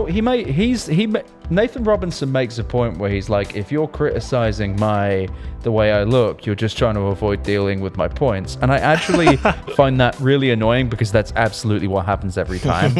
Nathan Robinson makes a point where he's like, if you're criticizing the way I look, you're just trying to avoid dealing with my points. And I actually find that really annoying because that's absolutely what happens every time.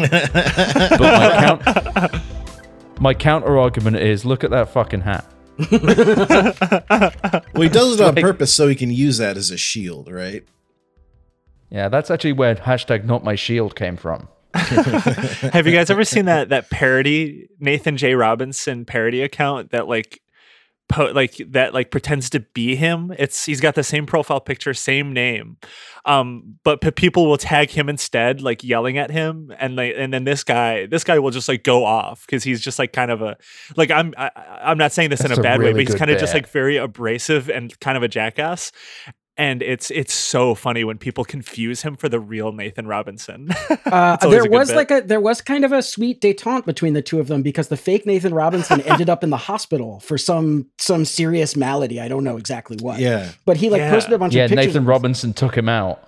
But my counter argument is, look at that fucking hat. Well, he does it on purpose so he can use that as a shield, right? Yeah, that's actually where hashtag not my shield came from. Have you guys ever seen that parody Nathan J. Robinson parody account that pretends to be him? He's got the same profile picture, same name, but people will tag him instead, like yelling at him, and then this guy will just like go off because he's just like kind of a like I'm not saying this in a bad way, but he's kind of just like very abrasive and kind of a jackass. And it's so funny when people confuse him for the real Nathan Robinson. There was kind of a sweet détente between the two of them because the fake Nathan Robinson ended up in the hospital for some serious malady. I don't know exactly what. Yeah, but he posted a bunch of pictures. Nathan Robinson took him out.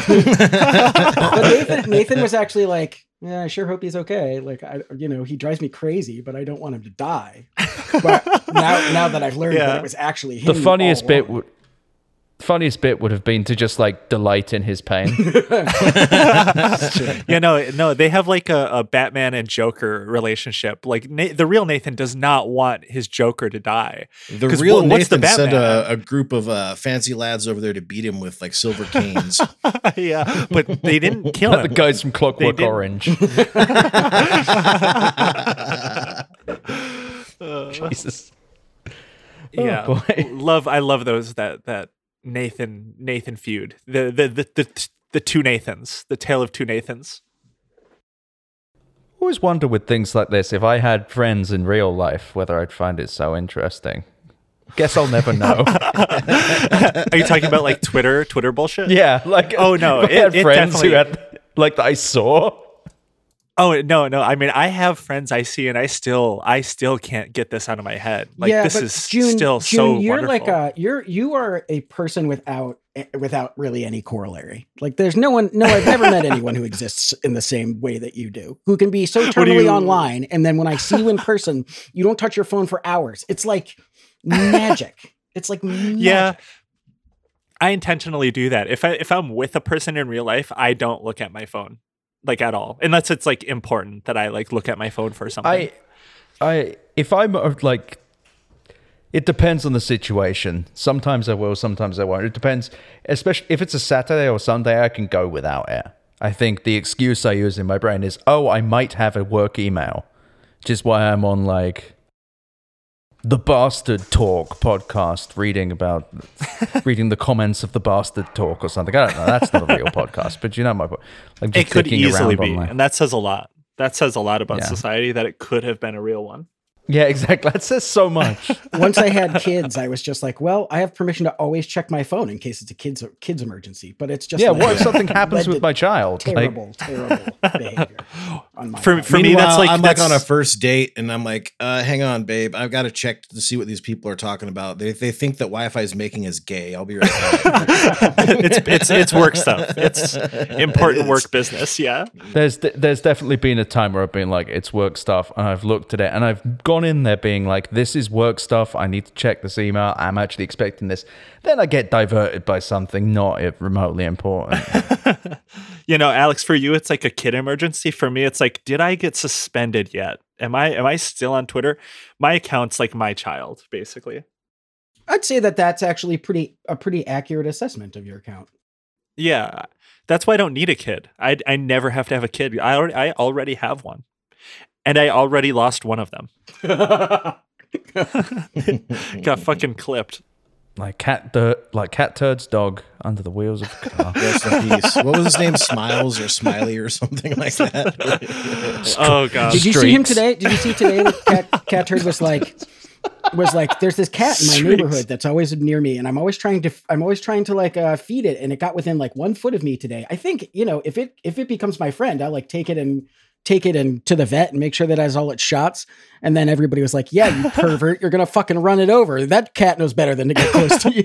But Nathan was actually like, yeah, I sure hope he's okay. Like, he drives me crazy, but I don't want him to die. But now that I've learned that it was actually him, the funniest bit would have been to just like delight in his pain. No, they have like a Batman and Joker relationship. Like the real Nathan does not want his Joker to die. The real Nathan sent a group of fancy lads over there to beat him with like silver canes. Yeah, but they didn't kill him. The guys from Clockwork Orange. Jesus. Yeah, boy. I love those that Nathan feud. The two Nathans, the tale of two Nathans. I always wonder with things like this, if I had friends in real life, whether I'd find it so interesting. Guess I'll never know. Are you talking about like Twitter bullshit? Yeah, like oh no, I had friends who had like that I saw. Oh no! I mean, I have friends I see, and I still can't get this out of my head. Like this is June, so you're wonderful. Like you are a person without really any corollary. Like there's no one. No, I've never met anyone who exists in the same way that you do, who can be so totally online, and then when I see you in person, you don't touch your phone for hours. It's like magic. It's like magic. Yeah. I intentionally do that. If I'm with a person in real life, I don't look at my phone. Like at all, unless it's like important that I like look at my phone for something. If I'm like, it depends on the situation. Sometimes I will, sometimes I won't. It depends, especially if it's a Saturday or Sunday, I can go without it. I think the excuse I use in my brain is, I might have a work email, which is why I'm on like the Bastard Talk podcast, reading the comments of the Bastard Talk or something. I don't know. That's not a real podcast, but you know my point. Like it could easily be, and that says a lot. That says a lot about society that it could have been a real one. Yeah, exactly. That says so much. Once I had kids, I was just like, well, I have permission to always check my phone in case it's a kid's emergency. But it's just what if something happens with my child? Terrible behavior. For me, that's like I'm like on a first date, and I'm like, hang on, babe, I've got to check to see what these people are talking about. They think that Wi-Fi is making us gay. I'll be right back. it's work stuff. It's important work business. Yeah. There's definitely been a time where I've been like, it's work stuff, and I've looked at it, and I've gone in there being like, this is work stuff, I need to check this email, I'm actually expecting this. Then I get diverted by something not remotely important. Alex, for you it's like a kid emergency. For me it's like, did I get suspended yet? Am I still on Twitter? My account's like my child, basically. I'd say that's actually a pretty accurate assessment of your account. Yeah, that's why I don't need a kid. I never have to have a kid. I already have one. And I already lost one of them. Got fucking clipped. Like cat turd's dog under the wheels of a car. Rest in peace. What was his name? Smiles or Smiley or something like that? Oh god. Did you see him today? Did you see today that cat turd was like, there's this cat in my neighborhood that's always near me, and I'm always trying to like feed it, and it got within like 1 foot of me today. I think, if it becomes my friend, I'll like take it to the vet and make sure that it has all its shots. And then everybody was like, yeah, you pervert, you're going to fucking run it over. That cat knows better than to get close to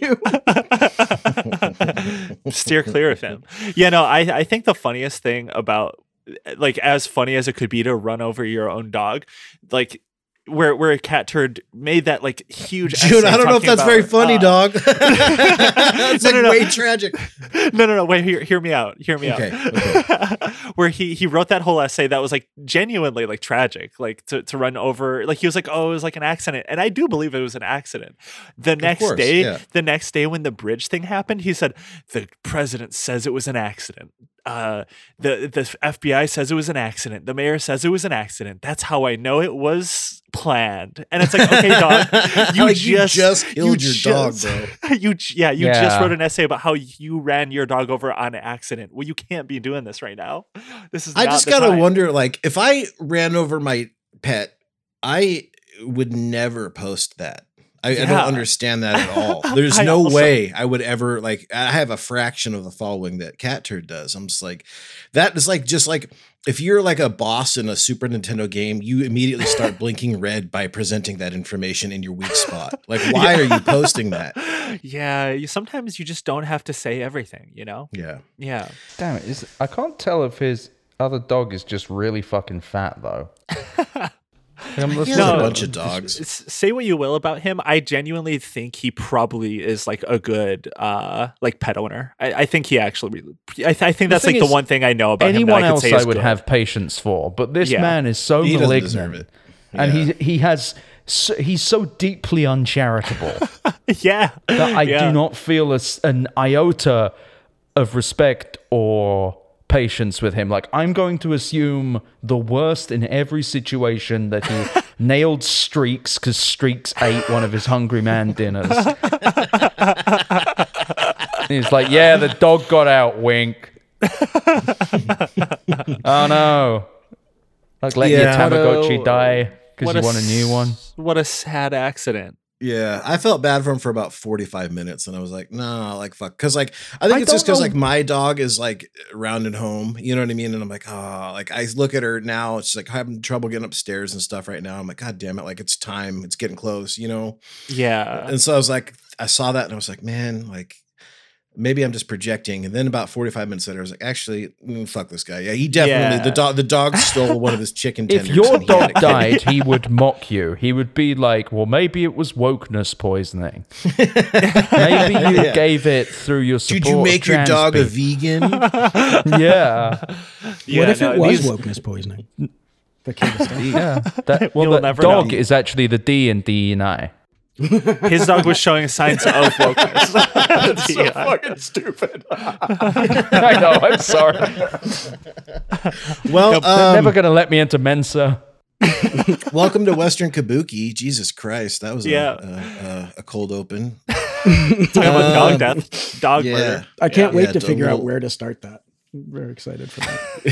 you. Steer clear of him. Yeah, no, I think the funniest thing about like as funny as it could be to run over your own dog, like where a cat turd made that like huge Dude, I don't know if that's very funny, dog. It's No, like no, no. way tragic. No. Wait, hear me out. Okay. Where he wrote that whole essay that was like genuinely like tragic, like to run over. Like he was like, oh, it was like an accident, and I do believe it was an accident. The next day when the bridge thing happened, he said the president says it was an accident. The FBI says it was an accident. The mayor says it was an accident. That's how I know it was planned. And it's like, okay, dog, you just killed your dog, bro. You just wrote an essay about how you ran your dog over on accident. Well, you can't be doing this right now. This is. I just gotta wonder, like, if I ran over my pet, I would never post that. I don't understand that at all. There's no way I would ever, like, I have a fraction of the following that Cat Turd does. I'm just like, that is like, just like, if you're like a boss in a Super Nintendo game, you immediately start blinking red by presenting that information in your weak spot. Like, why are you posting that? Yeah, sometimes you just don't have to say everything, you know? Yeah. Damn it. I can't tell if his other dog is just really fucking fat, though. He's a bunch of dogs. Say what you will about him, I genuinely think he probably is like a good like pet owner. I think he actually. I think that's like the one thing I know about him. Anyone else I would have patience for, but this man is so malignant, and he's so deeply uncharitable. That I do not feel an iota of respect or patience with him. Like, I'm going to assume the worst in every situation, that he nailed Streaks because Streaks ate one of his Hungry Man dinners. He's like, yeah, the dog got out, wink. Oh no. Like, let your Tamagotchi die because you want a new one. What a sad accident. Yeah, I felt bad for him for about 45 minutes, and I was like, no, like, fuck. Because, like, I think it's just because, like, my dog is, like, rounding home, you know what I mean? And I'm like, oh, like, I look at her now, she's, like, having trouble getting upstairs and stuff right now. I'm like, God damn it, like, it's time. It's getting close, you know? Yeah. And so I was like, I saw that, and I was like, man, like, maybe I'm just projecting. And then about 45 minutes later, I was like, actually, fuck this guy. Yeah, he definitely, the dog stole one of his chicken tenders. If your dog died, he would mock you. He would be like, well, maybe it was wokeness poisoning. Maybe you gave it through your support. Did you make your dog a vegan? Yeah. What if it was wokeness poisoning? The the dog is actually the D in D&I. His dog was showing signs of wokeness. That's so fucking stupid. I know, I'm sorry. Well, they're never going to let me into Mensa. Welcome to Western Kabuki. Jesus Christ, that was a cold open. Talking about dog death, dog murder. I can't wait to figure out where to start that. I'm very excited for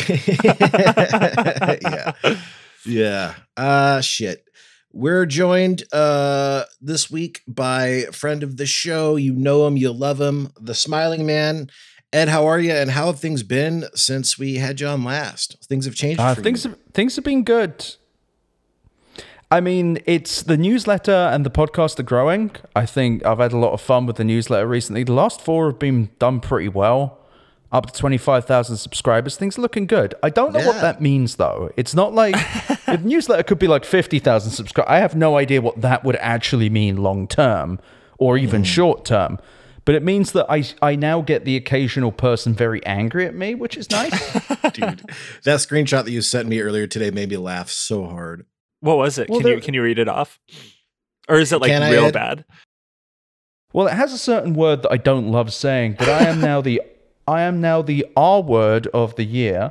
that. Yeah. Shit. We're joined this week by a friend of the show. You know him, you love him, the Smiling Man. Ed, how are you? And how have things been since we had you on last? Things have changed for you. Things have been good. I mean, it's the newsletter and the podcast are growing. I think I've had a lot of fun with the newsletter recently. The last 4 have been done pretty well. Up to 25,000 subscribers. Things are looking good. I don't know what that means, though. It's not like the newsletter could be like 50,000 subscribers. I have no idea what that would actually mean long term or even short term. But it means that I now get the occasional person very angry at me, which is nice. Dude, that screenshot that you sent me earlier today made me laugh so hard. What was it? Well, can you read it off? Or is it like real bad? Well, it has a certain word that I don't love saying, but I am now the R word of the year.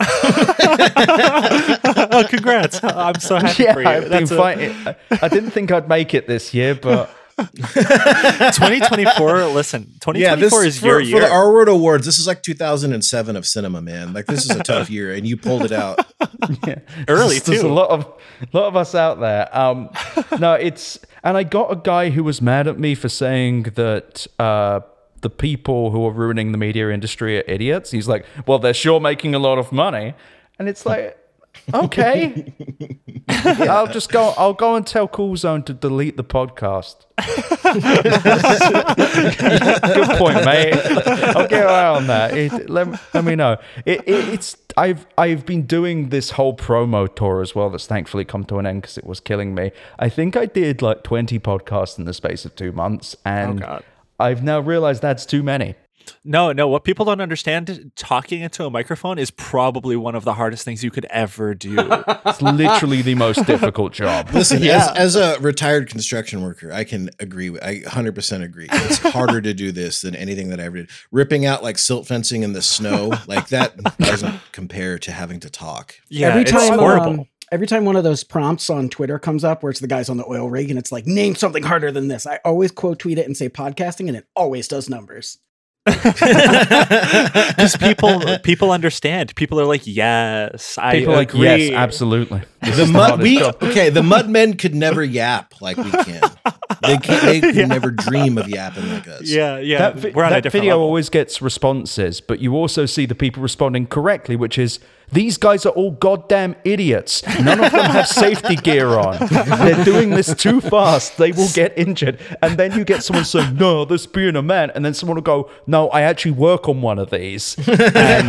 Oh, congrats. I'm so happy for you. I've been fighting. I didn't think I'd make it this year, but 2024, listen, 2024 is your year. For the R Word Awards, this is like 2007 of cinema, man. Like, this is a tough year, and you pulled it out. Early, too. There's a lot of us out there. No, and I got a guy who was mad at me for saying that the people who are ruining the media industry are idiots. He's like, well, they're sure making a lot of money. And it's like, Okay. I'll go and tell Cool Zone to delete the podcast. Good point, mate. I'll get an eye on that. Let me know. I've been doing this whole promo tour as well that's thankfully come to an end because it was killing me. I think I did like 20 podcasts in the space of 2 months, and I've now realized that's too many. No. What people don't understand, talking into a microphone is probably one of the hardest things you could ever do. It's literally the most difficult job. Listen, as a retired construction worker, I can agree. I 100% agree. It's harder to do this than anything that I ever did. Ripping out like silt fencing in the snow, like that doesn't compare to having to talk. Yeah, it's horrible. Every time one of those prompts on Twitter comes up where it's the guys on the oil rig and it's like, name something harder than this, I always quote tweet it and say podcasting, and it always does numbers. Because people understand. People are like, yes, I agree. Yes, absolutely. The Mudmen could never yap like we can. They could never dream of yapping like us. Yeah. We're on that video level. Always gets responses, but you also see the people responding correctly, which is, these guys are all goddamn idiots. None of them have safety gear on. They're doing this too fast. They will get injured. And then you get someone saying, no, this being a man. And then someone will go, no, I actually work on one of these. And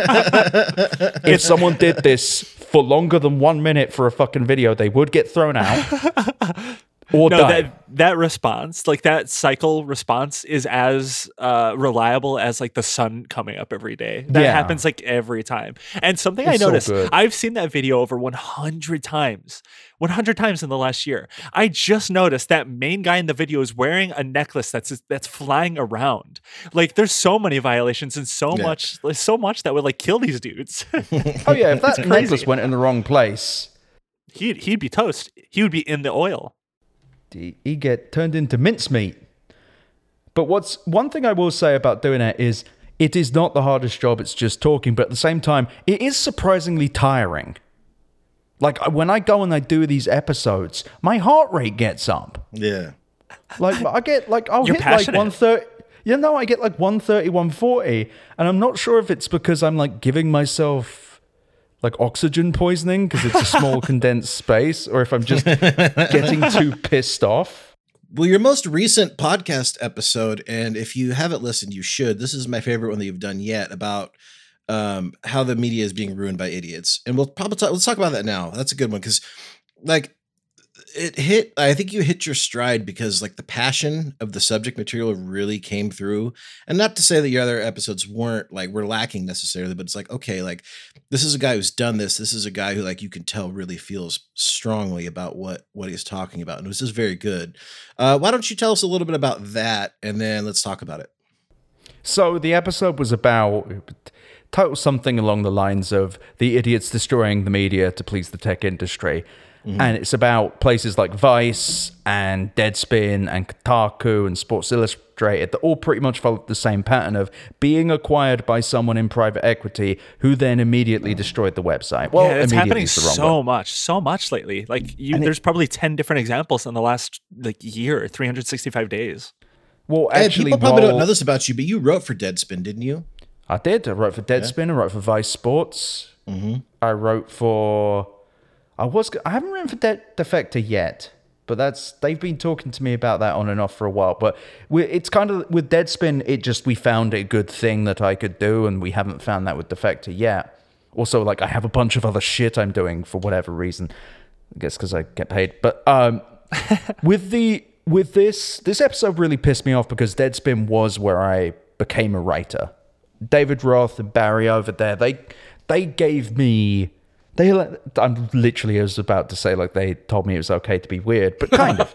if someone did this for longer than 1 minute for a fucking video, they would get thrown out. Or that response, like that cycle response, is as reliable as like the sun coming up every day. That happens like every time. And something I noticed, I've seen that video over 100 times. 100 times in the last year. I just noticed that main guy in the video is wearing a necklace that's flying around. Like, there's so many violations and so much that would like kill these dudes. Oh yeah, if that necklace went in the wrong place, he'd be toast. He would be in the oil. He'd get turned into mincemeat. But one thing I will say about doing it is, it is not the hardest job. It's just talking, but at the same time, it is surprisingly tiring. Like, when I go and I do these episodes, my heart rate gets up. Yeah. Like, I get, like, I'll hit passionate. like 130. I get like 130, 140. And I'm not sure if it's because I'm like giving myself like oxygen poisoning because it's a small condensed space, or if I'm just getting too pissed off. Well, your most recent podcast episode, and if you haven't listened, you should. This is my favorite one that you've done yet, about how the media is being ruined by idiots. And we'll probably let's talk about that now. That's a good one because, like, I think you hit your stride because, like, the passion of the subject material really came through. And not to say that your other episodes were lacking necessarily, but it's like, okay, like, this is a guy who's done this. This is a guy who, like, you can tell really feels strongly about what he's talking about. And it was just very good. Why don't you tell us a little bit about that, and then let's talk about it. So the episode was about title something along the lines of the idiots destroying the media to please the tech industry. Mm-hmm. And it's about places like Vice and Deadspin and Kotaku and Sports Illustrated that all pretty much follow the same pattern of being acquired by someone in private equity who then immediately destroyed the website. Well, it's happening so much lately. Like, there's probably 10 different examples in the last year, 365 days. Well, actually, people probably don't know this about you, but you wrote for Deadspin, didn't you? I did. I wrote for Deadspin. I wrote for Vice Sports. Mm-hmm. I wrote for... I haven't written for Defector yet, but they've been talking to me about that on and off for a while. But it's kind of, with Deadspin, we found a good thing that I could do, and we haven't found that with Defector yet. Also, like, I have a bunch of other shit I'm doing for whatever reason. I guess because I get paid. But with this episode really pissed me off because Deadspin was where I became a writer. David Roth and Barry over there, they gave me... I'm literally about to say, like, they told me it was okay to be weird, but kind of.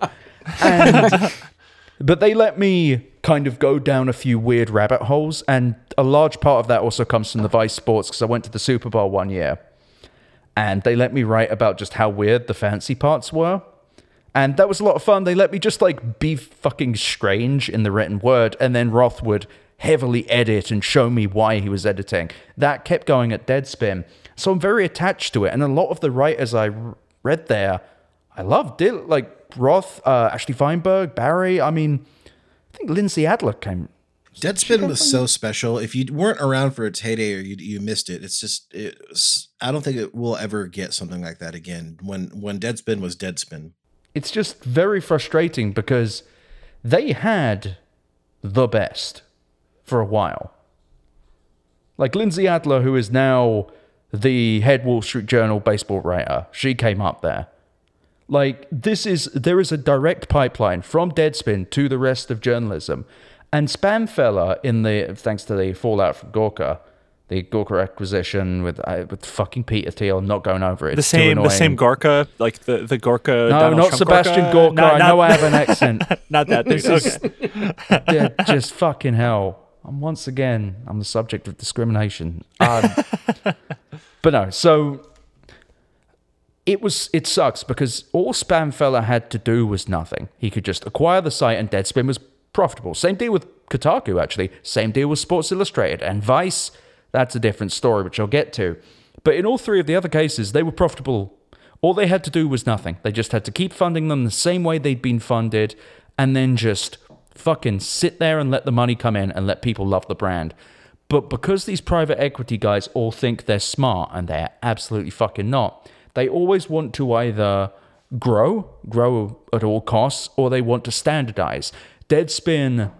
But they let me kind of go down a few weird rabbit holes, and a large part of that also comes from the Vice Sports, because I went to the Super Bowl one year, and they let me write about just how weird the fancy parts were. And that was a lot of fun. They let me just, like, be fucking strange in the written word, and then Roth would heavily edit and show me why he was editing. That kept going at Deadspin. So I'm very attached to it. And a lot of the writers I read there, I loved it. Like Roth, Ashley Feinberg, Barry. I mean, I think Lindsay Adler came Deadspin was so special. If you weren't around for its heyday or you missed it, I don't think it will ever get something like that again. When Deadspin was Deadspin. It's just very frustrating because they had the best for a while. Like Lindsay Adler, who is now the head Wall Street Journal baseball writer, she came up there. Like, there is a direct pipeline from Deadspin to the rest of journalism. And Spamfella, thanks to the fallout from Gawker, the Gawker acquisition with fucking Peter Thiel, not going over it. The same Gorka, like the Gorka. No, Donald not Trump Sebastian Gorka. I know I have an accent. Not that dude. Okay. Just fucking hell. I'm the subject of discrimination. But no, so it sucks because all Spamfella had to do was nothing. He could just acquire the site and Deadspin was profitable. Same deal with Kotaku, actually. Same deal with Sports Illustrated and Vice. That's a different story, which I'll get to. But in all three of the other cases, they were profitable. All they had to do was nothing. They just had to keep funding them the same way they'd been funded and then just fucking sit there and let the money come in and let people love the brand. But because these private equity guys all think they're smart and they're absolutely fucking not, they always want to either grow at all costs, or they want to standardize. Deadspin, the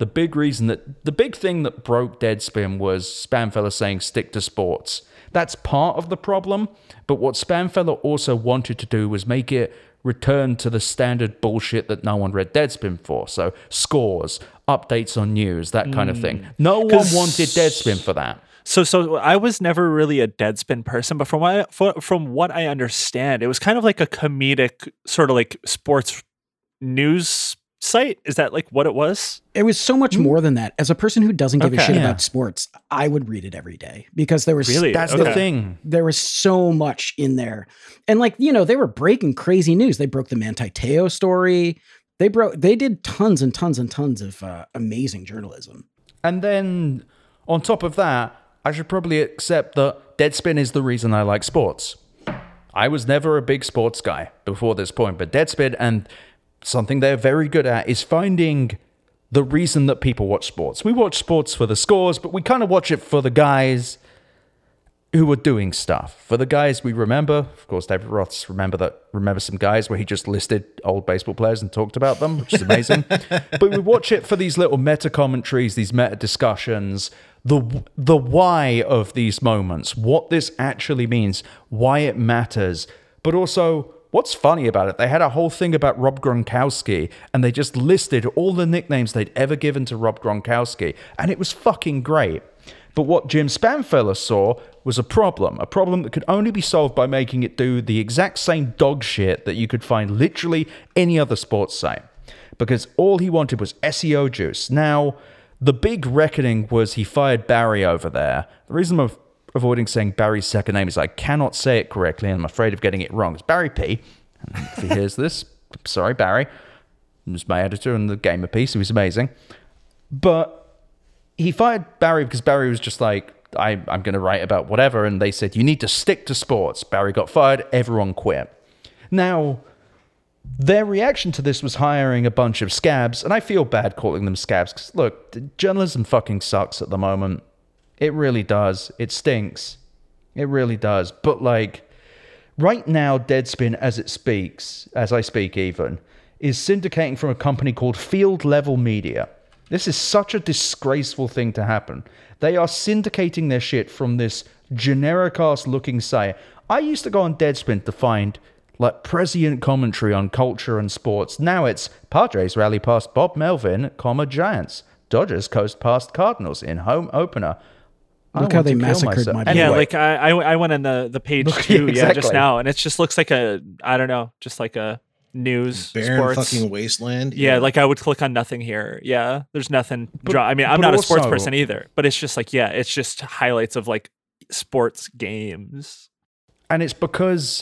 big thing that broke Deadspin was Spamfella saying stick to sports. That's part of the problem, but what Spamfella also wanted to do was make it return to the standard bullshit that no one read Deadspin for. So scores, updates on news, that kind of thing. No one wanted Deadspin for that. So I was never really a Deadspin person, but from what I understand, it was kind of like a comedic sort of like sports news site. Is that like what it was? It was so much more than that. As a person who doesn't give a shit about sports, I would read it every day because there was that's the thing. There was so much in there, and like they were breaking crazy news. They broke the Manti Te'o story. They did tons and tons and tons of amazing journalism. And then on top of that, I should probably accept that Deadspin is the reason I like sports. I was never a big sports guy before this point, but Deadspin and something they're very good at is finding the reason that people watch sports. We watch sports for the scores, but we kind of watch it for the guys who are doing stuff. For the guys we remember, of course, David Roth's remember some guys where he just listed old baseball players and talked about them, which is amazing. But we watch it for these little meta commentaries, these meta discussions, the why of these moments, what this actually means, why it matters, but also what's funny about it. They had a whole thing about Rob Gronkowski, and they just listed all the nicknames they'd ever given to Rob Gronkowski, and it was fucking great. But what Jim Spamfella saw was a problem that could only be solved by making it do the exact same dog shit that you could find literally any other sports site. Because all he wanted was SEO juice. Now, the big reckoning was he fired Barry over there. The reason I'm avoiding saying Barry's second name is I cannot say it correctly, and I'm afraid of getting it wrong. It's Barry P. And if he hears this, sorry, Barry. He was my editor on the Gamer piece. He was amazing. But he fired Barry because Barry was just like, I'm going to write about whatever. And they said, you need to stick to sports. Barry got fired. Everyone quit. Now, their reaction to this was hiring a bunch of scabs. And I feel bad calling them scabs because, look, journalism fucking sucks at the moment. It really does. It stinks. It really does. But, like, right now, Deadspin, as I speak even, is syndicating from a company called Field Level Media. This is such a disgraceful thing to happen. They are syndicating their shit from this generic-ass looking site. I used to go on Deadspin to find like prescient commentary on culture and sports. Now it's Padres rally past Bob Melvin, Giants. Dodgers coast past Cardinals in home opener. Look how they massacred my anyway. Yeah, like I went on the page too, exactly. Just now, and it just looks like just like a news barren sports fucking wasteland. Yeah, like I would click on nothing here. Yeah, there's nothing. I mean, I'm not a sports person either, but it's just like, yeah, it's just highlights of like sports games. And it's because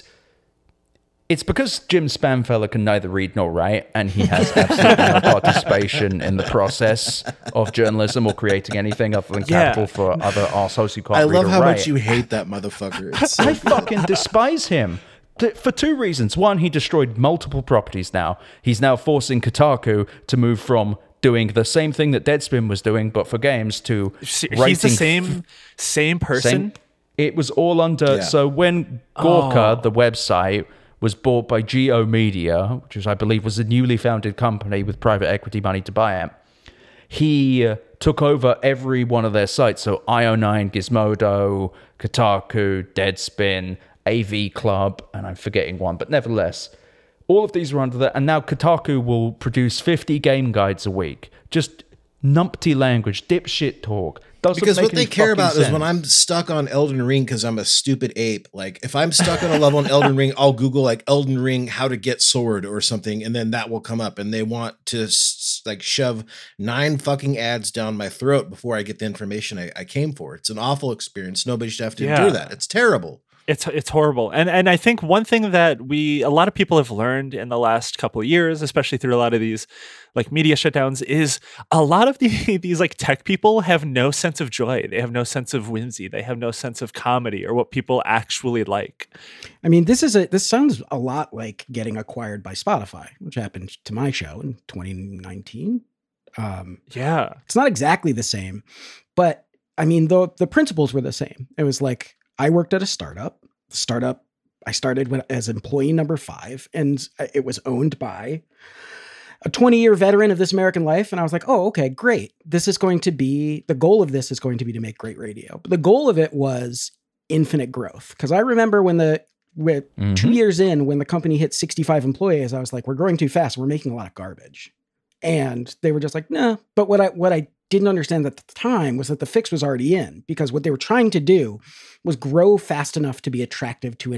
Jim Spamfella can neither read nor write, and he has absolutely no participation in the process of journalism or creating anything other than capital for other arseholes who can't read or write. I love how much you hate that motherfucker. I fucking despise him. For two reasons. One, he destroyed multiple properties now. He's now forcing Kotaku to move from doing the same thing that Deadspin was doing, but for games to He's the same person? It was all under... So when Gorka, the website, was bought by Geo Media, which was, I believe, was a newly founded company with private equity money to buy it, he took over every one of their sites. So IO9, Gizmodo, Kotaku, Deadspin, AV Club, and I'm forgetting one, but nevertheless, all of these were under that. And now Kotaku will produce 50 game guides a week. Just numpty language, dipshit talk. Because what they care about is when I'm stuck on Elden Ring because I'm a stupid ape. Like if I'm stuck on a level in Elden Ring, I'll Google like Elden Ring how to get sword or something, and then that will come up. And they want to like shove 9 fucking ads down my throat before I get the information I came for. It's an awful experience. Nobody should have to endure that. It's terrible. It's horrible. And I think one thing that a lot of people have learned in the last couple of years, especially through a lot of these like media shutdowns, is a lot of these like tech people have no sense of joy. They have no sense of whimsy. They have no sense of comedy or what people actually like. I mean, this sounds a lot like getting acquired by Spotify, which happened to my show in 2019. It's not exactly the same, but I mean, the principles were the same. It was like, I worked at a startup. I started as employee number 5, and it was owned by a 20-year veteran of This American Life. And I was like, oh, okay, great. The goal of this is going to be to make great radio. But the goal of it was infinite growth. Because I remember when 2 years in, when the company hit 65 employees, I was like, we're growing too fast. We're making a lot of garbage. And they were just like, nah. But what I didn't understand at the time was that the fix was already in, because what they were trying to do was grow fast enough to be attractive to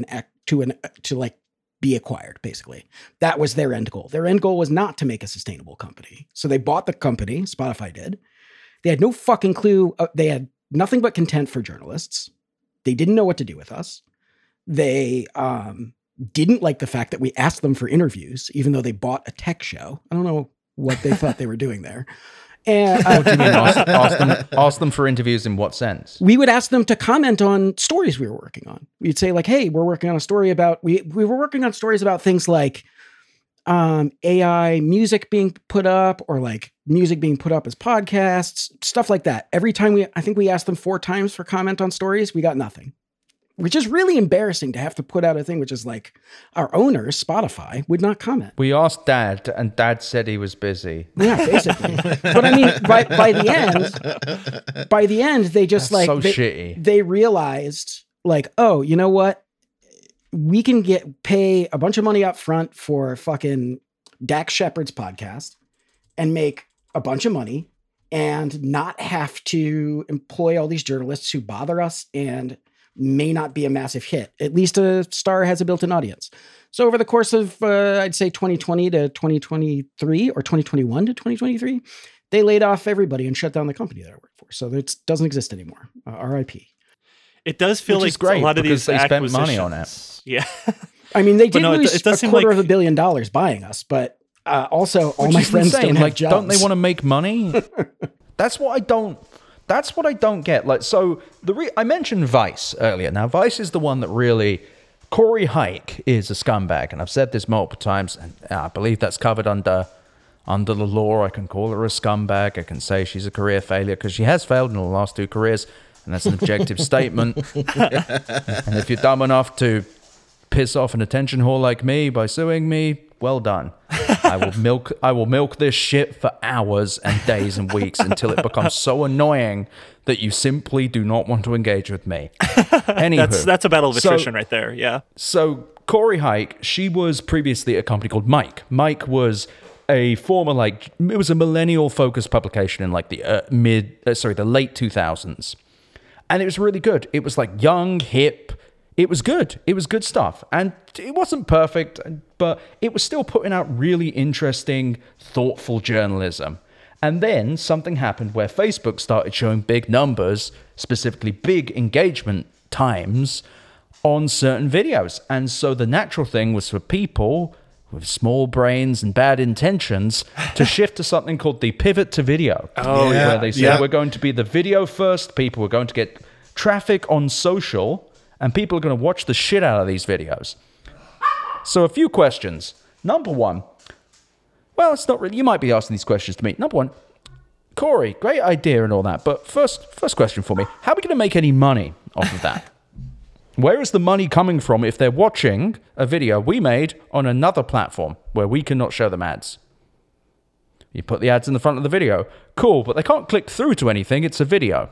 be acquired. Basically, that was their end goal. Their end goal was not to make a sustainable company. So they bought the company. Spotify did. They had no fucking clue. They had nothing but content for journalists. They didn't know what to do with us. They didn't like the fact that we asked them for interviews, even though they bought a tech show. I don't know what they thought they were doing there. And what do you mean? Ask them for interviews in what sense? We would ask them to comment on stories we were working on. We'd say like, hey, we're working on a story about, we were working on stories about things like AI music being put up, or like music being put up as podcasts, stuff like that. Every time I think we asked them 4 times for comment on stories, we got nothing. Which is really embarrassing to have to put out a thing which is like, our owner, Spotify, would not comment. We asked Dad, and Dad said he was busy. Yeah, basically. But I mean, by the end, they just shitty. They realized like, oh, you know what? We can pay a bunch of money up front for fucking Dax Shepard's podcast and make a bunch of money and not have to employ all these journalists who bother us and may not be a massive hit. At least a star has a built-in audience. So over the course of, I'd say 2020 to 2023 or 2021 to 2023, they laid off everybody and shut down the company that I worked for. So it doesn't exist anymore. RIP. It does feel like great, a lot of these they spent money on it. Yeah. I mean, they did lose $250 million buying us, but also all my friends don't have jobs. Don't they want to make money? That's what I don't get. Like, so I mentioned Vice earlier. Now, Vice is the one that really, Corey Haik is a scumbag, and I've said this multiple times, and I believe that's covered under the law. I can call her a scumbag. I can say she's a career failure because she has failed in the last 2 careers, and that's an objective statement. And if you're dumb enough to piss off an attention whore like me by suing me, well done. I will milk this shit for hours and days and weeks until it becomes so annoying that you simply do not want to engage with me. Anywho, that's a battle of attrition right there. Yeah. So Corey Haik, she was previously at a company called Mike. Mike was a former it was a millennial focused publication in like the late 2000s, and it was really good. It was like young, hip. It was good. It was good stuff. And it wasn't perfect, but it was still putting out really interesting, thoughtful journalism. And then something happened where Facebook started showing big numbers, specifically big engagement times on certain videos. And so the natural thing was for people with small brains and bad intentions to shift to something called the pivot to video. Oh, yeah. Where they said, we're going to be the video first people. We're going to get traffic on social, and people are going to watch the shit out of these videos. So a few questions. Number one, Well, it's not really. You might be asking these questions to me. Number one, Corey, great idea and all that. But first question for me. How are we going to make any money off of that? Where is the money coming from if they're watching a video we made on another platform where we cannot show them ads? You put the ads in the front of the video. Cool, but they can't click through to anything. It's a video.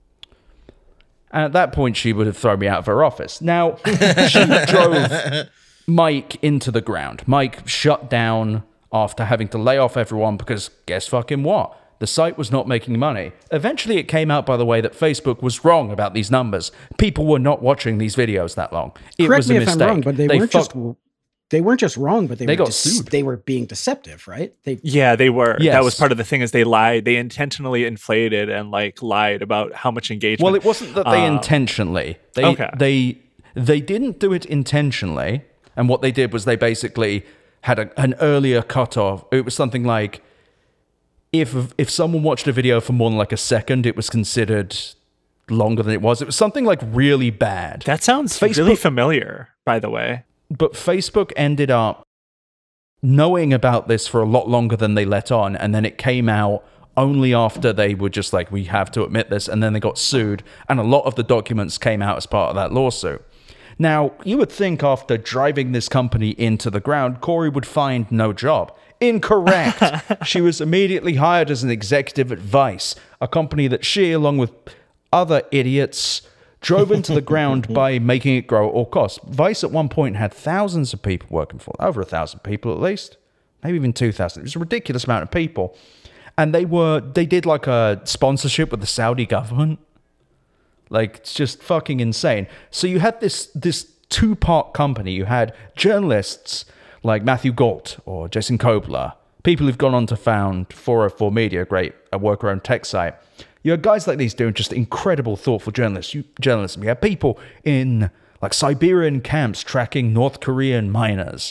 And at that point, she would have thrown me out of her office. Now, she drove Mike into the ground. Mike shut down after having to lay off everyone because guess fucking what? The site was not making money. Eventually, it came out, by the way, that Facebook was wrong about these numbers. People were not watching these videos that long. It was a mistake. If I'm wrong, but they weren't just wrong, but they got sued. They were being deceptive, right? They were. Yes. That was part of the thing is they lied. They intentionally inflated and lied about how much engagement. Well, it wasn't that they intentionally. They didn't do it intentionally. And what they did was they basically had an earlier cutoff. It was something like, if someone watched a video for more than a second, it was considered longer than it was. It was something really bad. That sounds really familiar, by the way. But Facebook ended up knowing about this for a lot longer than they let on, and then it came out only after they were just we have to admit this, and then they got sued, and a lot of the documents came out as part of that lawsuit. Now, you would think after driving this company into the ground, Corey would find no job. Incorrect. She was immediately hired as an executive at Vice, a company that she, along with other idiots, drove into the ground by making it grow at all costs. Vice at one point had thousands of people working for it, over 1,000 people at least, maybe even 2,000. It was a ridiculous amount of people. And they did a sponsorship with the Saudi government. It's just fucking insane. So you had this two-part company. You had journalists like Matthew Gault or Jason Kobler, people who've gone on to found 404 Media, a worker-owned tech site. You had guys like these doing just incredible, thoughtful journalism. You had people in Siberian camps tracking North Korean miners.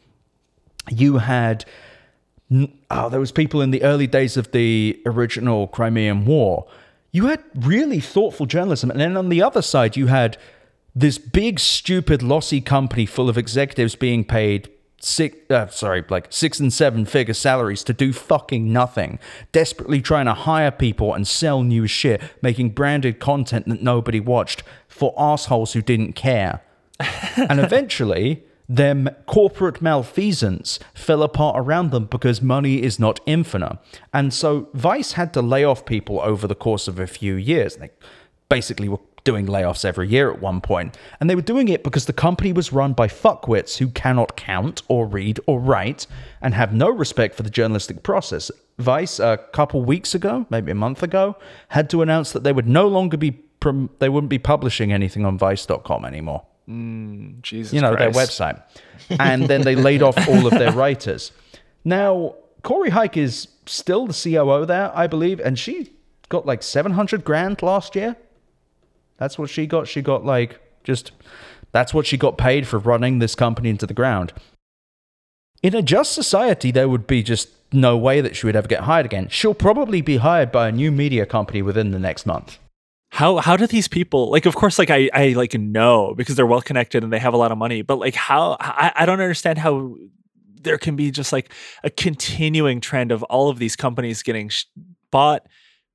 You had there was people in the early days of the original Crimean War. You had really thoughtful journalism, and then on the other side, you had this big, stupid, lossy company full of executives being paid 6 and 7 figure salaries to do fucking nothing, desperately trying to hire people and sell new shit, making branded content that nobody watched for assholes who didn't care. And eventually, them corporate malfeasance fell apart around them because money is not infinite. And so Vice had to lay off people over the course of a few years. They basically were doing layoffs every year at one point. And they were doing it because the company was run by fuckwits who cannot count or read or write and have no respect for the journalistic process. Vice, a couple weeks ago, maybe a month ago, had to announce that they would no longer they wouldn't be publishing anything on Vice.com anymore. Jesus Christ. Their website. And then they laid off all of their writers. Now, Corey Hike is still the COO there, I believe, and she got $700,000 last year. That's what she got. She got that's what she got paid for running this company into the ground. In a just society, there would be just no way that she would ever get hired again. She'll probably be hired by a new media company within the next month. How do these people, of course, I know because they're well connected and they have a lot of money, but how, I don't understand how there can be just a continuing trend of all of these companies getting bought,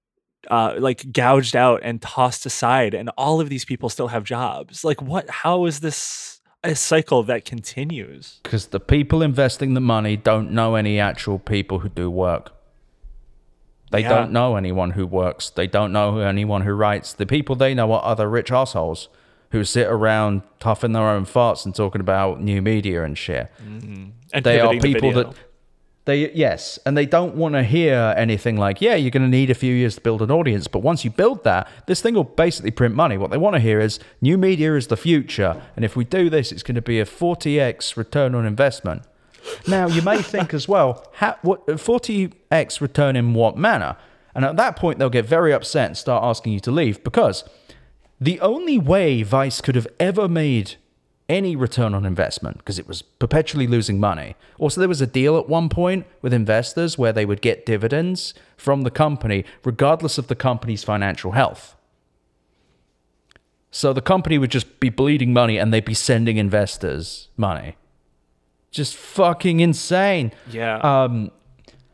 gouged out and tossed aside, and all of these people still have jobs. How is this a cycle that continues? Because the people investing the money don't know any actual people who do work. They don't know anyone who works. They don't know anyone who writes. The people they know are other rich assholes who sit around toughing their own farts and talking about new media and shit. Mm-hmm. And they are people that and they don't want to hear anything you're going to need a few years to build an audience, but once you build that, this thing will basically print money. What they want to hear is new media is the future, and if we do this, it's going to be a 40x return on investment. Now, you may think as well, what 40x return in what manner? And at that point, they'll get very upset and start asking you to leave, because the only way Vice could have ever made any return on investment, because it was perpetually losing money. Also, there was a deal at one point with investors where they would get dividends from the company, regardless of the company's financial health. So the company would just be bleeding money and they'd be sending investors money. Just fucking insane. Yeah.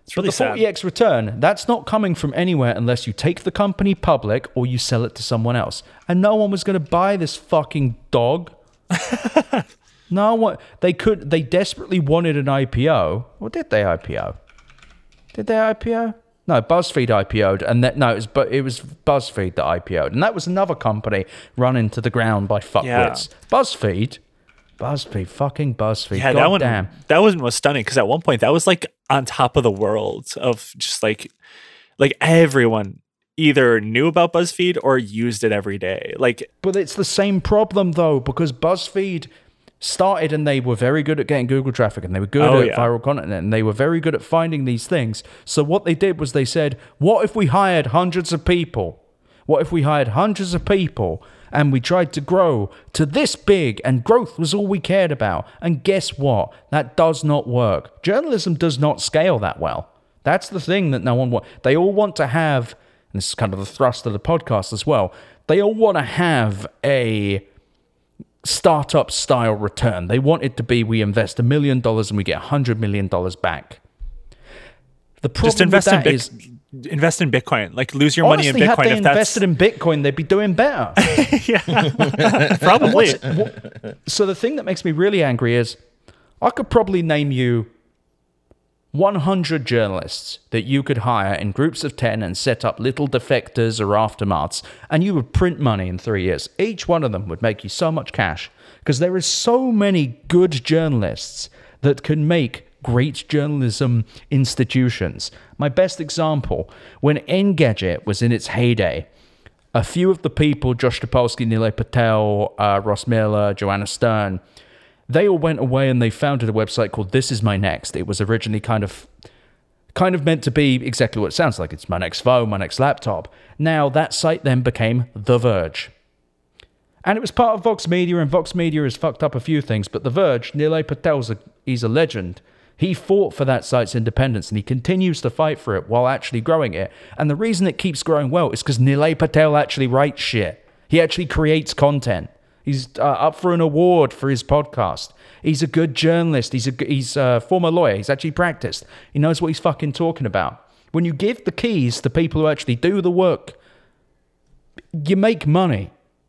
It's really the sad. 40x return, that's not coming from anywhere unless you take the company public or you sell it to someone else. And no one was going to buy this fucking dog. No one. They desperately wanted an IPO. Or did they IPO? Did they IPO? No, BuzzFeed IPO'd, and it was BuzzFeed that IPO'd, and that was another company run into the ground by fuckwits. Yeah. Fucking BuzzFeed. Yeah, that one was stunning because at one point that was like on top of the world of just like everyone either knew about BuzzFeed or used it every day. But it's the same problem though, because BuzzFeed started and they were very good at getting Google traffic and they were good at viral content and they were very good at finding these things. So what they did was they said, what if we hired hundreds of people? And we tried to grow to this big, and growth was all we cared about. And guess what? That does not work. Journalism does not scale that well. That's the thing that no one wants. They all want to have, and this is kind of the thrust of the podcast as well, they all want to have a startup style return. They want it to be, we invest $1 million and we get $100 million back. The problem with that is, invest in Bitcoin. Like, lose your money in Bitcoin. Had they invested in Bitcoin, they'd be doing better. Yeah, probably. So the thing that makes me really angry is, I could probably name you 100 journalists that you could hire in groups of 10 and set up little defectors or aftermaths, and you would print money in 3 years. Each one of them would make you so much cash, because there is so many good journalists that can make great journalism institutions. My best example, when Engadget was in its heyday, a few of the people, Josh Topolsky, Nilay Patel, Ross Miller, Joanna Stern, they all went away and they founded a website called This Is My Next. It was originally kind of meant to be exactly what it sounds like. It's my next phone, my next laptop. Now that site then became The Verge. And it was part of Vox Media, and Vox Media has fucked up a few things, but The Verge, Nilay Patel's he's a legend. He fought for that site's independence, and he continues to fight for it while actually growing it. And the reason it keeps growing well is because Nilay Patel actually writes shit. He actually creates content. He's up for an award for his podcast. He's a good journalist. He's a former lawyer. He's actually practiced. He knows what he's fucking talking about. When you give the keys to people who actually do the work, you make money.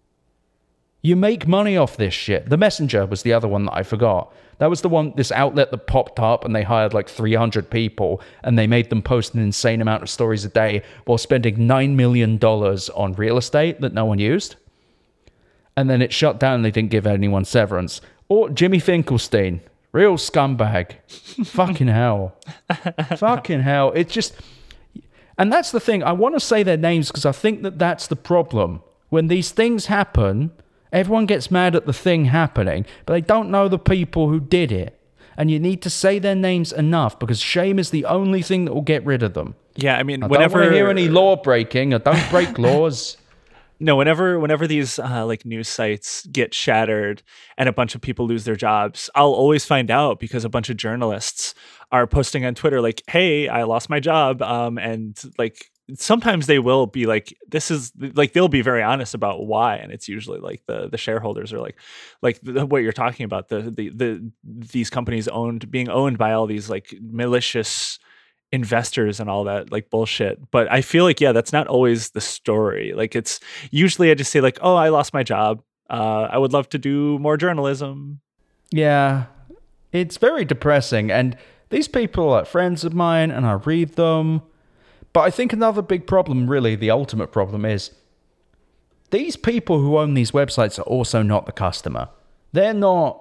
You make money off this shit. The Messenger was the other one that I forgot. That was the one, this outlet that popped up and they hired like 300 people and they made them post an insane amount of stories a day while spending $9 million on real estate that no one used. And then it shut down and they didn't give anyone severance. Or Jimmy Finkelstein, real scumbag. Fucking hell. Fucking hell. It's just, and that's the thing. I want to say their names because I think that that's the problem. When these things happen, everyone gets mad at the thing happening, but they don't know the people who did it. And you need to say their names enough because shame is the only thing that will get rid of them. Yeah, I mean, I don't want to hear any law breaking. I don't break laws. No, whenever these like news sites get shattered and a bunch of people lose their jobs, I'll always find out because a bunch of journalists are posting on Twitter like, "Hey, I lost my job," and like sometimes they will be like, "This is like," they'll be very honest about why, and it's usually like the shareholders are like what you're talking about, these companies being owned by all these like malicious investors and all that like bullshit. But I feel like, yeah, that's not always the story. Like, it's usually I just say like, oh, I lost my job. I would love to do more journalism. Yeah, it's very depressing. And these people are friends of mine and I read them. But I think another big problem, really, the ultimate problem is these people who own these websites are also not the customer. They're not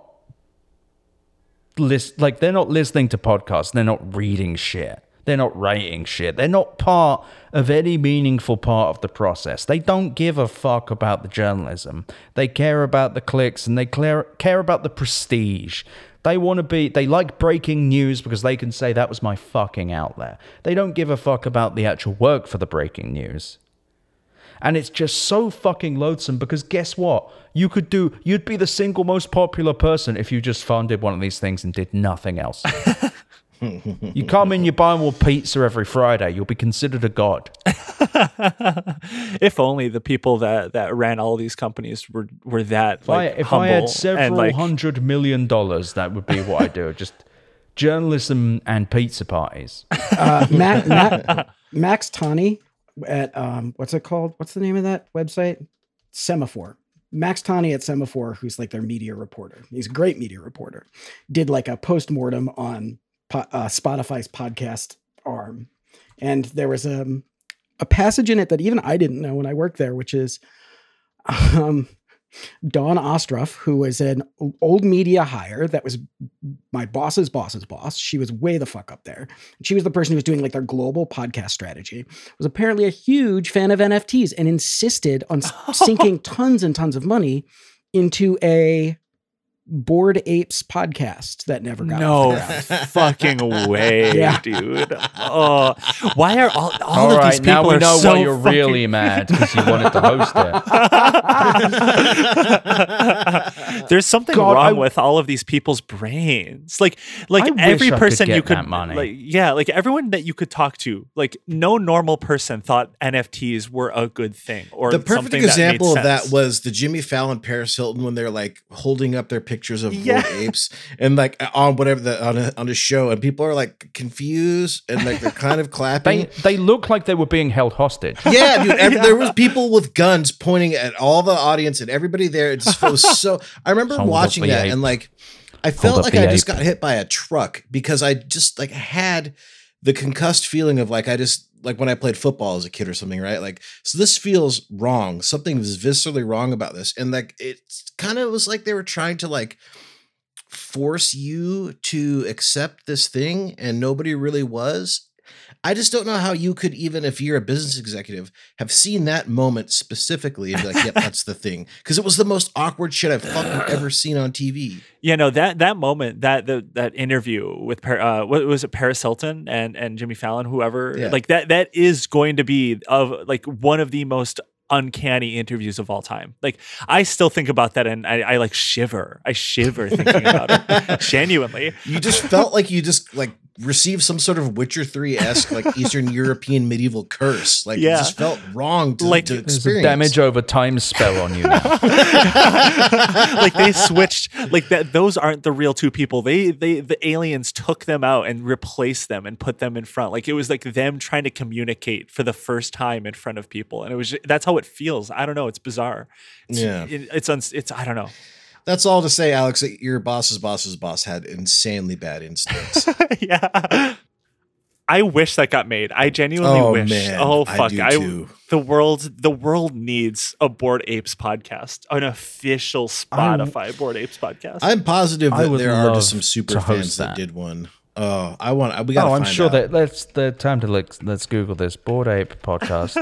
they're not listening to podcasts. They're not reading shit. They're not writing shit. They're not part of any meaningful part of the process. They don't give a fuck about the journalism. They care about the clicks and they care about the prestige. They like breaking news because they can say that was my fucking outlet. They don't give a fuck about the actual work for the breaking news. And it's just so fucking loathsome because guess what? You'd be the single most popular person if you just funded one of these things and did nothing else. You come in, you buy more pizza every Friday, you'll be considered a god. If only the people that ran all these companies were that like if humble. I had several $100 million, that would be what I do. Just journalism and pizza parties. Max Tani at what's it called? What's the name of that website? Semaphore. Max Tani at Semaphore, who's like their media reporter. He's a great media reporter. Did like a postmortem on Spotify's podcast arm, and there was a passage in it that even I didn't know when I worked there, which is Dawn Ostroff, who was an old media hire that was my boss's boss's boss. She was way the fuck up there. She was the person who was doing like their global podcast strategy, was apparently a huge fan of NFTs and insisted on sinking tons and tons of money into a Bored Apes podcast that never got no off the ground. fucking way, Yeah. dude. Oh, why are all All of right, these people now we are know so why you're fucking- really mad because you wanted to host it. There's something God, wrong with all of these people's brains. Like I every wish I could person get you could that money. like everyone that you could talk to, like no normal person thought NFTs were a good thing or The perfect something example that of made that sense. was the Jimmy Fallon Paris Hilton when they're like holding up their pictures of Yeah. Bored Apes and like on whatever on a show, and people are like confused and like they're kind of clapping. They look like they were being held hostage. Yeah, dude. There was people with guns pointing at all the audience and everybody there. It just was so. I remember Hold up watching the that ape. and like I felt up like the I just ape. got hit by a truck because I just like had the concussed feeling of like I just like when I played football as a kid or something, right? Like, so this feels wrong. Something is viscerally wrong about this, and like it kind of was like they were trying to like force you to accept this thing, and nobody really was. I just don't know how you could, even if you're a business executive, have seen that moment specifically and be like, yep, that's the thing. Because it was the most awkward shit I've fucking ever seen on TV. Yeah, no, that moment, that interview with what was it, Paris Hilton and Jimmy Fallon, whoever, Yeah. like that is going to be of like one of the most uncanny interviews of all time. Like I still think about that and I like shiver. I shiver thinking about it. Genuinely. You just felt like you just like received some sort of Witcher 3-esque like Eastern European medieval curse. Like Yeah. it just felt wrong to, Like, to There's a experience. damage over time spell on you now. Like they switched like that. Those aren't the real two people. The aliens took them out and replaced them and put them in front. Like it was like them trying to communicate for the first time in front of people. And it was that's how it feels. I don't know. It's bizarre. Yeah. It's I don't know. That's all to say, Alex, that your boss's boss's boss had insanely bad instincts. Yeah. I wish that got made. I genuinely Oh, wish. man, Oh I fuck! do too. The world needs a Bored Apes podcast, an official Spotify Bored Apes podcast. I'm positive I that would there are love just some super to fans host that that. did one. Oh, we gotta Oh, I'm find sure out. that let's the time to let's Google this Bored Ape podcast.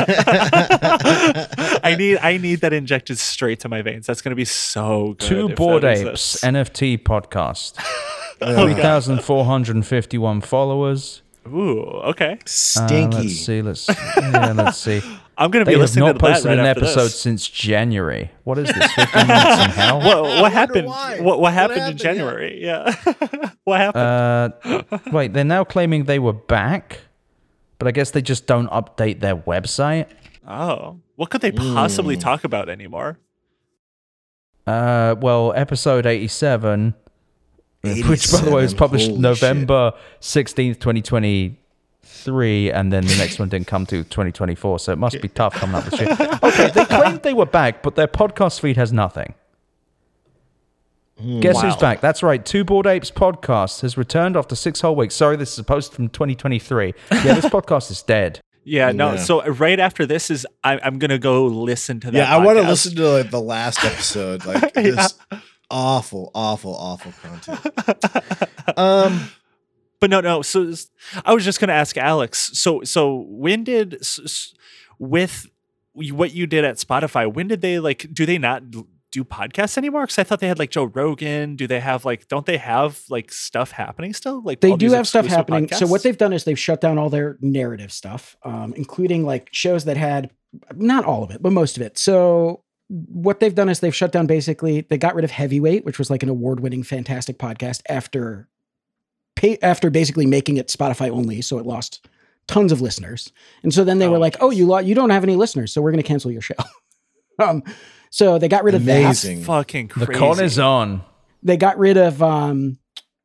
I need that injected straight to my veins. That's gonna be so good. Two if Bored that Apes exists. NFT podcast. Oh, 3,451 followers. Ooh, okay. Stinky. Let's see. I'm gonna They be have listening not to that posted right an after episode this. since January. What is this? 15 months in hell? What happened? why. What What happened in happened? January? Yeah. What happened? Wait, they're now claiming they were back, but I guess they just don't update their website. Oh, what could they possibly talk about anymore? Well, episode 87, which by the way was 87, published holy November 16th, 2023, and then the next one didn't come to 2024, so it must be tough coming up with shit. Okay, they claimed they were back, but their podcast feed has nothing. Guess who's Wow. back? That's right. Two Bored Apes podcast has returned after 6 whole weeks. Sorry, this is a post from 2023. Yeah, this podcast is dead. Yeah, no. Yeah. So right after this is I'm gonna go listen to that. Yeah, I want to podcast. listen to like the last episode. Like this awful content. But no. So I was just gonna ask Alex. So when did with what you did at Spotify? When did they do they not do podcasts anymore? Because I thought they had like Joe Rogan. Do they have don't they have stuff happening still? Like They all do these have stuff exclusive happening. So podcasts? what they've done is they've shut down all their narrative stuff, including like shows that had not all of it, but most of it. So what they've done is they've shut down basically, they got rid of Heavyweight, which was like an award-winning, fantastic podcast after basically making it Spotify only. So it lost tons of listeners. And so then they were like, oh, you don't have any listeners, so we're going to cancel your show. So they got rid of that. Amazing. fucking The crazy. con is on. They got rid of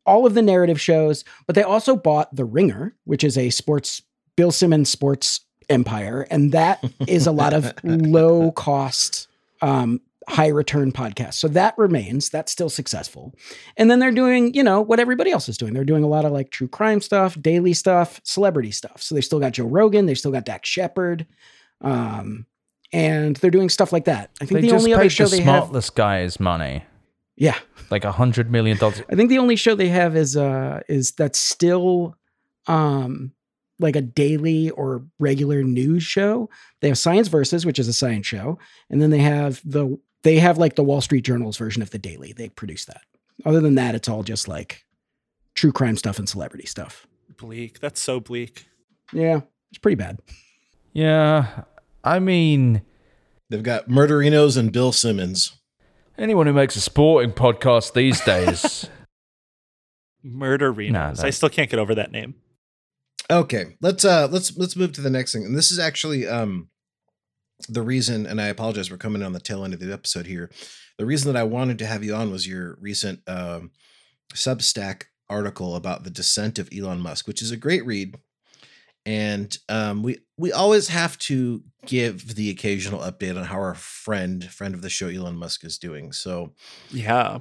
all of the narrative shows, but they also bought The Ringer, which is a Bill Simmons sports empire. And that is a lot of low cost, high return podcasts. So that remains, that's still successful. And then they're doing, what everybody else is doing. They're doing a lot of like true crime stuff, daily stuff, celebrity stuff. So they still got Joe Rogan. They still got Dax Shepard. And they're doing stuff like that. I think the only other show they have, Smartless Guy's money. Yeah. Like $100 million. I think the only show they have is that's still, like a daily or regular news show. They have Science Versus, which is a science show. And then they have like the Wall Street Journal's version of The Daily. They produce that. Other than that, it's all just like true crime stuff and celebrity stuff. Bleak. That's so bleak. Yeah. It's pretty bad. Yeah. I mean, they've got Murderinos and Bill Simmons. Anyone who makes a sporting podcast these days. Murderinos. I still can't get over that name. Okay, let's move to the next thing. And this is actually the reason, and I apologize for coming on the tail end of the episode here. The reason that I wanted to have you on was your recent Substack article about the descent of Elon Musk, which is a great read. And we always have to give the occasional update on how our friend of the show, Elon Musk, is doing. So yeah,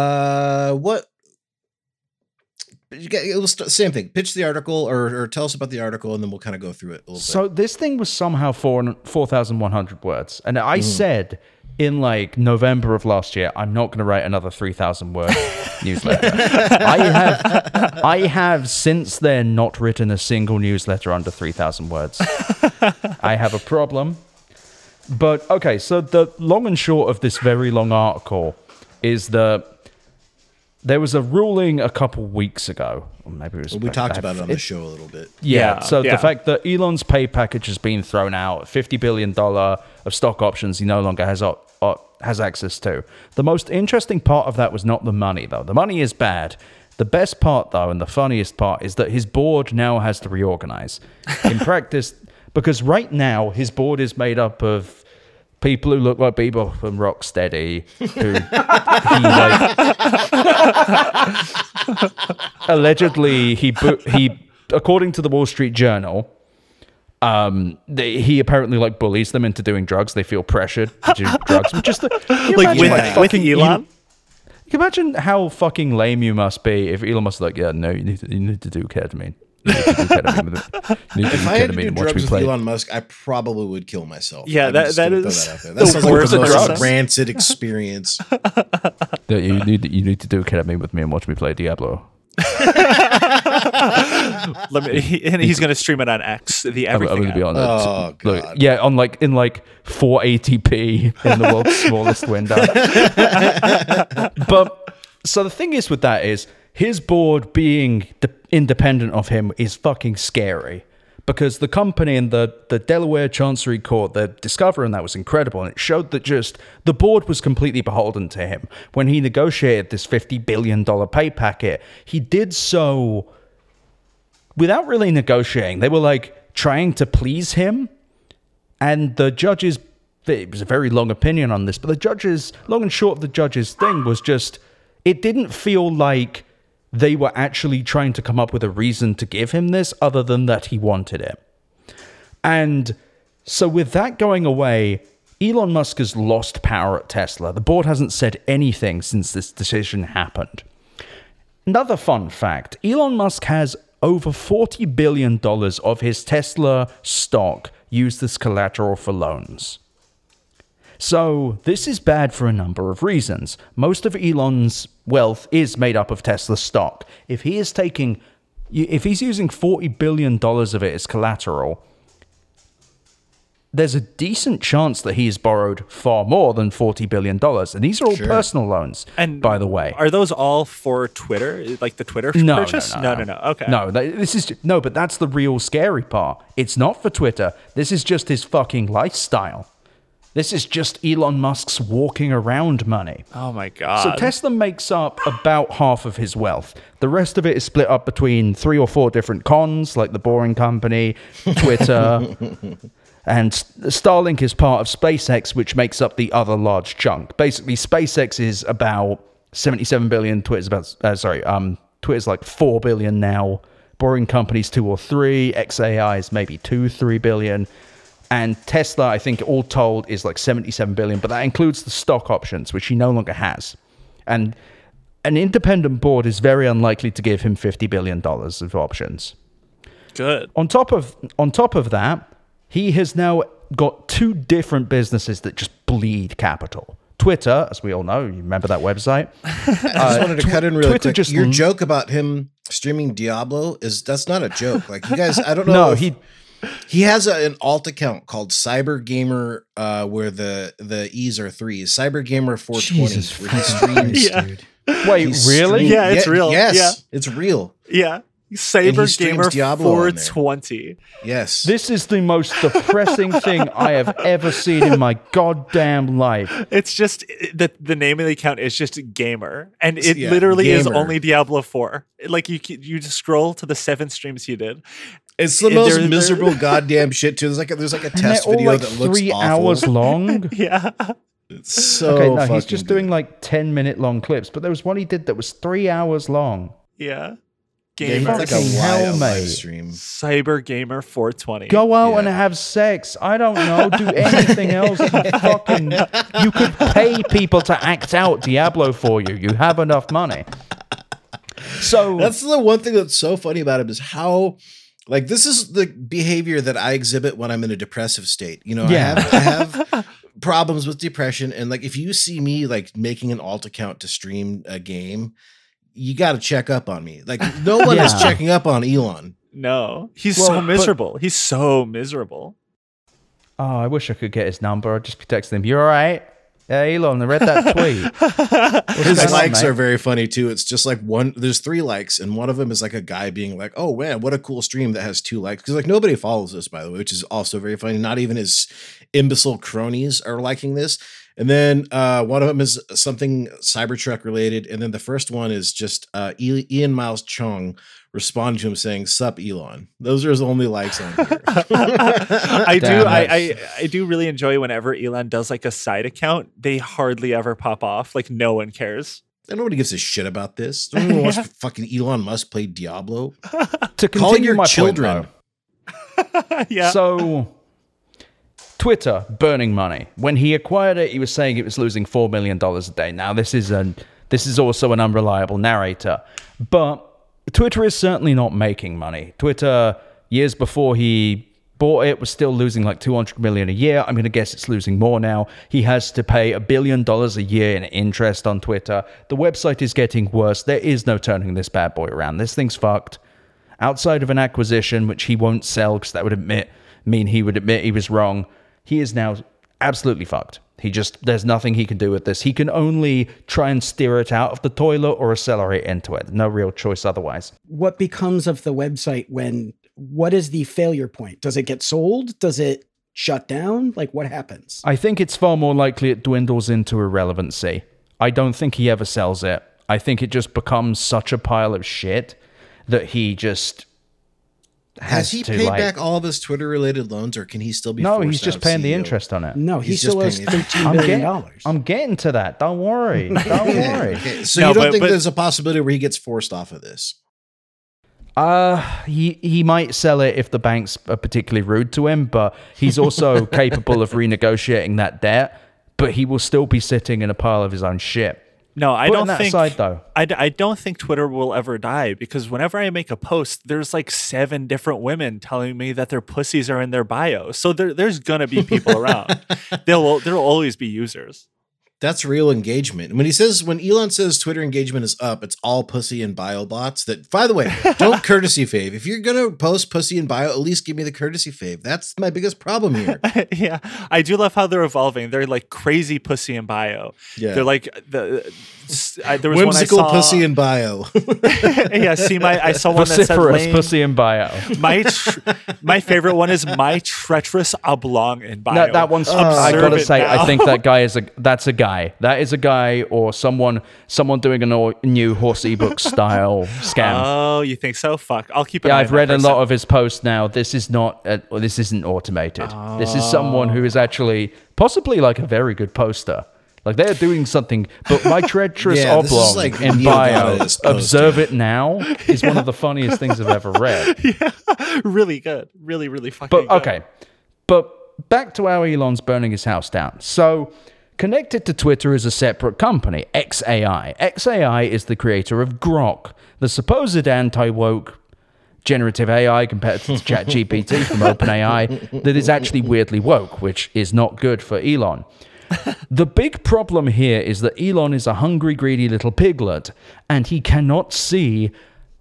it was same thing. Pitch the article or tell us about the article, and then we'll kind of go through it a little bit. So this thing was somehow 4,100 words. And I said in like November of last year, I'm not going to write another 3,000 word newsletter. I have since then not written a single newsletter under 3,000 words. I have a problem. But okay, so the long and short of this very long article is that there was a ruling a couple weeks ago. Or maybe it was. We talked about it on the show a little bit. Yeah. So the fact that Elon's pay package has been thrown out, $50 billion of stock options he no longer has access to. The most interesting part of that was not the money, though. The money is bad. The best part, though, and the funniest part, is that his board now has to reorganize. In practice, because right now his board is made up of people who look like Bebop from Rocksteady, who allegedly he according to the Wall Street Journal, he apparently like bullies them into doing drugs. They feel pressured to do drugs, which is with Elon. You can imagine how fucking lame you must be if Elon Musk's like, yeah, no, you need to do ketamine. If I had to do drugs with Elon Musk, I probably would kill myself. Yeah, that is that sounds like the most rancid experience. You need to do ketamine with me and watch me play Diablo. He's going to stream it on X. I'm going to be on on in 480p in the world's smallest window. But so the thing is with that is, his board being independent of him is fucking scary, because the company and the Delaware Chancery Court, the discovery on that was incredible, and it showed that just the board was completely beholden to him. When he negotiated this $50 billion pay packet, he did so without really negotiating. They were like trying to please him, and the judges, it was a very long opinion on this, but the judges, long and short of the judges' thing was just, it didn't feel like they were actually trying to come up with a reason to give him this other than that he wanted it. And so with that going away, Elon Musk has lost power at Tesla. The board hasn't said anything since this decision happened. Another fun fact, Elon Musk has over $40 billion of his Tesla stock used as collateral for loans. So this is bad for a number of reasons. Most of Elon's wealth is made up of Tesla stock. If he's using $40 billion of it as collateral, there's a decent chance that he's borrowed far more than $40 billion. And these are all personal loans, and by the way. Are those all for Twitter? Like the Twitter purchase? No. Okay. No, but that's the real scary part. It's not for Twitter. This is just his fucking lifestyle. This is just Elon Musk's walking around money. Oh my God. So Tesla makes up about half of his wealth. The rest of it is split up between 3 or 4 different cons, like the Boring Company, Twitter, and Starlink is part of SpaceX, which makes up the other large chunk. Basically, SpaceX is about $77 billion. Twitter's about, Twitter's like 4 billion now. Boring Company's 2 or 3. XAI is maybe 2-3 billion. And Tesla, I think all told, is like 77 billion, but that includes the stock options, which he no longer has. And an independent board is very unlikely to give him $50 billion of options. Good. On top of that, he has now got 2 different businesses that just bleed capital. Twitter, as we all know, you remember that website? I just wanted to cut in really Twitter quick. just Your joke about him streaming Diablo that's not a joke. Like, you guys, I don't know. No, he has an alt account called Cyber Gamer, where the E's are 3s. Cyber Gamer 420, where he streams. Yeah. Wait, really? Yeah, it's real. Yes, Yeah. it's real. Yeah. Cyber Gamer Diablo on there. 420. Yes. This is the most depressing thing I have ever seen in my goddamn life. It's just the name of the account is just Gamer, and it Yeah, literally is Gamer. only Diablo 4. Like you just scroll to the 7 streams you did. It's the most They're- miserable goddamn shit too. There's like a And test they're all video like that looks 3 awful. hours long. Yeah. It's so Okay, no, he's fucking just good. doing like 10-minute long clips, but there was one he did that was 3 hours long. Yeah. Gamer, Gamer. like a Fucking hell, wild mate. live stream. Cyber Gamer 420. Go out Yeah. and have sex. I don't know. Do anything else. You could pay people to act out Diablo for you. You have enough money. So That's the one thing that's so funny about him is how, like, this is the behavior that I exhibit when I'm in a depressive state. You know, Yeah. I have problems with depression, and like, if you see me like making an alt account to stream a game, you got to check up on me. Like, no one is Yeah. checking up on Elon. No. He's Well, so but- miserable. He's so miserable. Oh, I wish I could get his number. I'd just be texting him. You all right? Yeah, Elon, I read that tweet. His going on, likes mate? are very funny too. It's just like there's 3 likes, and one of them is like a guy being like, "Oh man, what a cool stream that has 2 likes." Because like nobody follows this, by the way, which is also very funny. Not even his imbecile cronies are liking this. And then one of them is something Cybertruck related, and then the first one is just Ian Miles Chung responding to him saying, "Sup, Elon." Those are his only likes on here. I do really enjoy whenever Elon does like a side account. They hardly ever pop off. Like no one cares. And nobody gives a shit about this. Don't even watch fucking Elon Musk play Diablo. To Call continue your my children. point, though, Yeah. So, Twitter burning money. When he acquired it, he was saying it was losing $4 million a day. Now, this is also an unreliable narrator, but Twitter is certainly not making money. Twitter, years before he bought it, was still losing like $200 million a year. I'm going to guess it's losing more now. He has to pay $1 billion a year in interest on Twitter. The website is getting worse. There is no turning this bad boy around. This thing's fucked. Outside of an acquisition, which he won't sell because that would mean he would admit he was wrong, he is now absolutely fucked. There's nothing he can do with this. He can only try and steer it out of the toilet or accelerate into it. No real choice otherwise. What becomes of the website what is the failure point? Does it get sold? Does it shut down? Like, what happens? I think it's far more likely it dwindles into irrelevancy. I don't think he ever sells it. I think it just becomes such a pile of shit that he just Has he paid back all of his Twitter-related loans, or can he still be? No, forced he's just out of paying the CEO? interest on it. No, he He's still owes just paying $13 billion. I'm getting to that. Don't worry. Don't worry. Okay, so No, you don't but- think but- there's a possibility where he gets forced off of this? He might sell it if the banks are particularly rude to him, but he's also capable of renegotiating that debt, but he will still be sitting in a pile of his own shit. No, I Putting don't that think. aside, though. I don't think Twitter will ever die, because whenever I make a post, there's like 7 different women telling me that their pussies are in their bio. So there's gonna be people around. There'll always be users. That's real engagement. When Elon says Twitter engagement is up, it's all pussy and bio bots. That, by the way, don't courtesy fave. If you're gonna post pussy and bio, at least give me the courtesy fave. That's my biggest problem here. Yeah, I do love how they're evolving. They're like crazy pussy and bio. Yeah. They're like there was Whimsical one I saw, pussy and bio. yeah, I saw one that said Vociferous lame. pussy and bio. My favorite one is my treacherous oblong in bio. No, that one's. I Observe gotta it say, now. I think that's a guy. That is a guy, or someone doing a new horse ebook style scam. Oh, you think so? Fuck. I'll keep an Yeah, eye I've on that read a person. lot of his posts now. This is not. This isn't automated. This is someone who is actually possibly like a very good poster. Like they're doing something, but my treacherous Yeah, this is oblong like in Neil bio, Gaiman's observe poster. it now, is one of the funniest things I've ever read. Yeah, really good. Really, really fucking But good. okay, but back to how Elon's burning his house down. So connected to Twitter is a separate company, XAI. XAI is the creator of Grok, the supposed anti-woke generative AI competitor to ChatGPT from OpenAI that is actually weirdly woke, which is not good for Elon. The big problem here is that Elon is a hungry, greedy little piglet, and he cannot see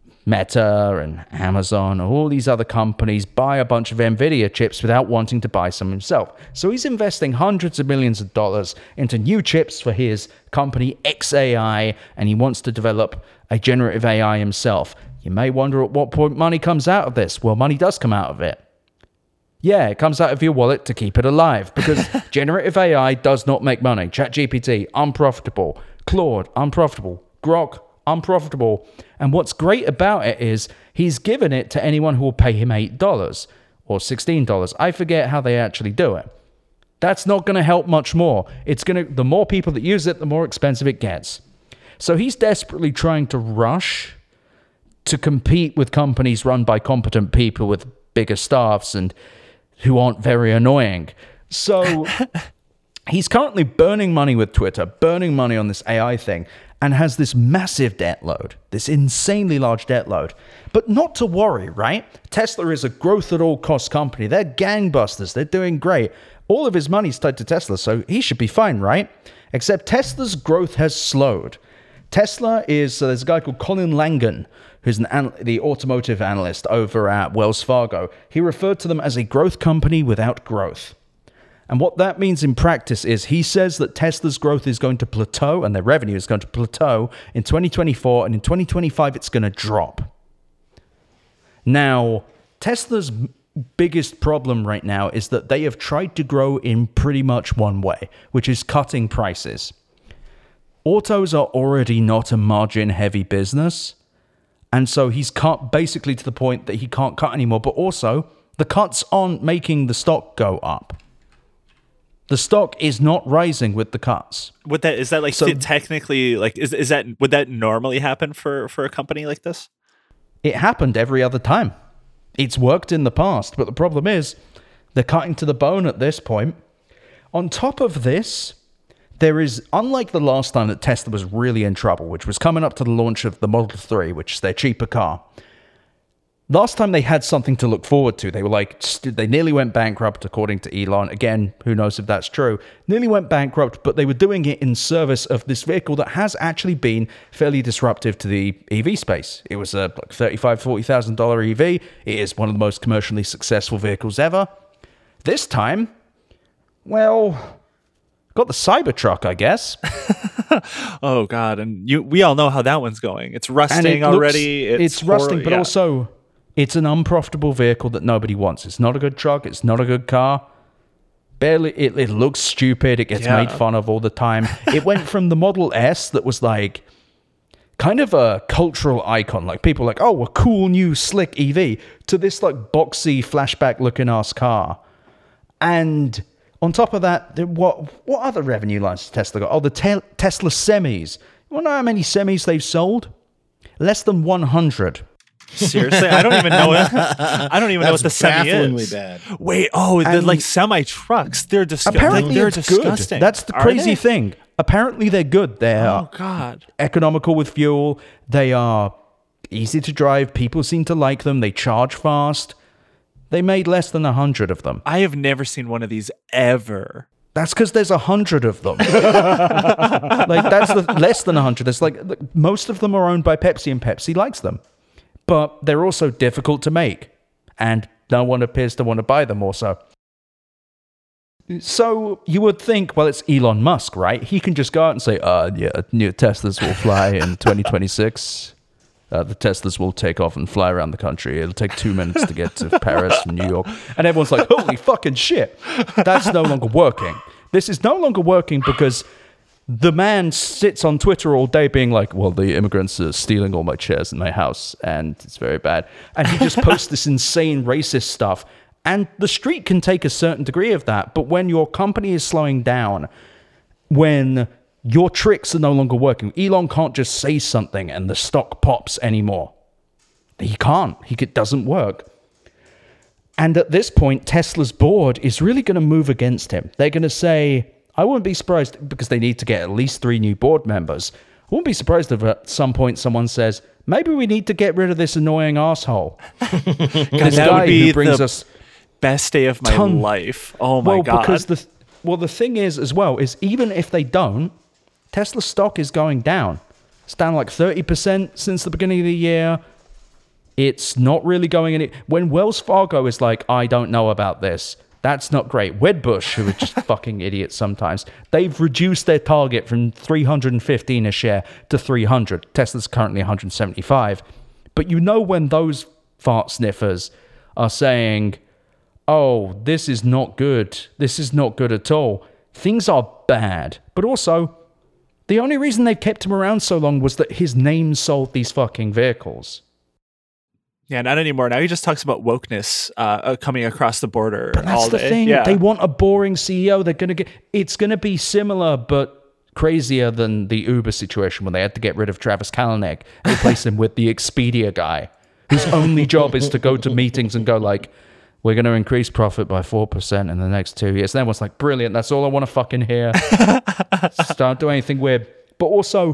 Meta and Amazon and all these other companies buy a bunch of NVIDIA chips without wanting to buy some himself. So he's investing hundreds of millions of dollars into new chips for his company XAI, and he wants to develop a generative AI himself. You may wonder at what point money comes out of this. Well, money does come out of it. Yeah, it comes out of your wallet to keep it alive because generative AI does not make money. ChatGPT, unprofitable. Claude, unprofitable. Grok, unprofitable. And what's great about it is he's given it to anyone who will pay him $8 or $16. I forget how they actually do it. That's not going to help much more. The more people that use it, the more expensive it gets. So he's desperately trying to rush to compete with companies run by competent people with bigger staffs and who aren't very annoying. So he's currently burning money with Twitter, burning money on this AI thing, and has this massive debt load, this insanely large debt load. But not to worry, right? Tesla is a growth at all costs company. They're gangbusters. They're doing great. All of his money's tied to Tesla, so he should be fine, right? Except Tesla's growth has slowed. Tesla is, there's a guy called Colin Langan, who's the automotive analyst over at Wells Fargo. He referred to them as a growth company without growth. And what that means in practice is he says that Tesla's growth is going to plateau and their revenue is going to plateau in 2024, and in 2025 it's going to drop. Now, Tesla's biggest problem right now is that they have tried to grow in pretty much one way, which is cutting prices. Autos are already not a margin-heavy business, and so he's cut basically to the point that he can't cut anymore, but also the cuts aren't making the stock go up. The stock is not rising with the cuts. Would that technically like is that would that normally happen for a company like this? It happened every other time. It's worked in the past, but the problem is they're cutting to the bone at this point. On top of this, there is, unlike the last time that Tesla was really in trouble, which was coming up to the launch of the Model 3, which is their cheaper car. Last time they had something to look forward to. They were like, they nearly went bankrupt, according to Elon. Again, who knows if that's true. Nearly went bankrupt, but they were doing it in service of this vehicle that has actually been fairly disruptive to the EV space. It was a $35,000, $40,000 EV. It is one of the most commercially successful vehicles ever. This time, well, got the Cybertruck, I guess. Oh God! And we all know how that one's going. It's rusting already. It's rusting, but also it's an unprofitable vehicle that nobody wants. It's not a good truck. It's not a good car. Barely, it looks stupid. It gets made fun of all the time. It went from the Model S that was like kind of a cultural icon, like people like, oh, a cool new slick EV, to this like boxy flashback looking ass car. And on top of that, what other revenue lines has Tesla got? Oh, the Tesla semis. You want to know how many semis they've sold? Less than 100. Seriously, I don't even know it. I don't even know what the semi is. Bad. Wait, they're like semi trucks. They're apparently they're it's disgusting. Good. That's the crazy thing. Apparently they're good. They're God, economical with fuel. They are easy to drive. People seem to like them. They charge fast. They made less than 100 of them. I have never seen one of these ever. That's because there's 100 of them. Like that's less than 100. There's most of them are owned by Pepsi, and Pepsi likes them. But they're also difficult to make, and no one appears to want to buy them also. So you would think, well, it's Elon Musk, right? He can just go out and say, new Teslas will fly in 2026. The Teslas will take off and fly around the country. It'll take 2 minutes to get to Paris from New York. And everyone's like, holy fucking shit. That's no longer working. This is no longer working because the man sits on Twitter all day being like, well, the immigrants are stealing all my chairs in my house, and it's very bad. And he just posts this insane racist stuff. And the street can take a certain degree of that, but when your company is slowing down, when your tricks are no longer working. Elon can't just say something and the stock pops anymore. He can't. It doesn't work. And at this point, Tesla's board is really going to move against him. They're going to say, I wouldn't be surprised, because they need to get at least 3 new board members. I wouldn't be surprised if at some point someone says, maybe we need to get rid of this annoying asshole. This that would be who brings us best day of my life. Oh my God. Because the thing is as well, is even if they don't, Tesla stock is going down. It's down like 30% since the beginning of the year. It's not really going any. When Wells Fargo is like, I don't know about this, that's not great. Wedbush, who are just fucking idiots sometimes, they've reduced their target from 315 a share to 300. Tesla's currently 175. But you know when those fart sniffers are saying, oh, this is not good. This is not good at all. Things are bad. But also, the only reason they've kept him around so long was that his name sold these fucking vehicles. Yeah, not anymore. Now he just talks about wokeness coming across the border but that's all day. The thing. Yeah. They want a boring CEO. It's going to be similar, but crazier than the Uber situation when they had to get rid of Travis Kalanick and replace him with the Expedia guy, whose only job is to go to meetings and go like, we're going to increase profit by 4% in the next 2 years. And everyone's like, brilliant. That's all I want to fucking hear. Just don't do anything weird. But also,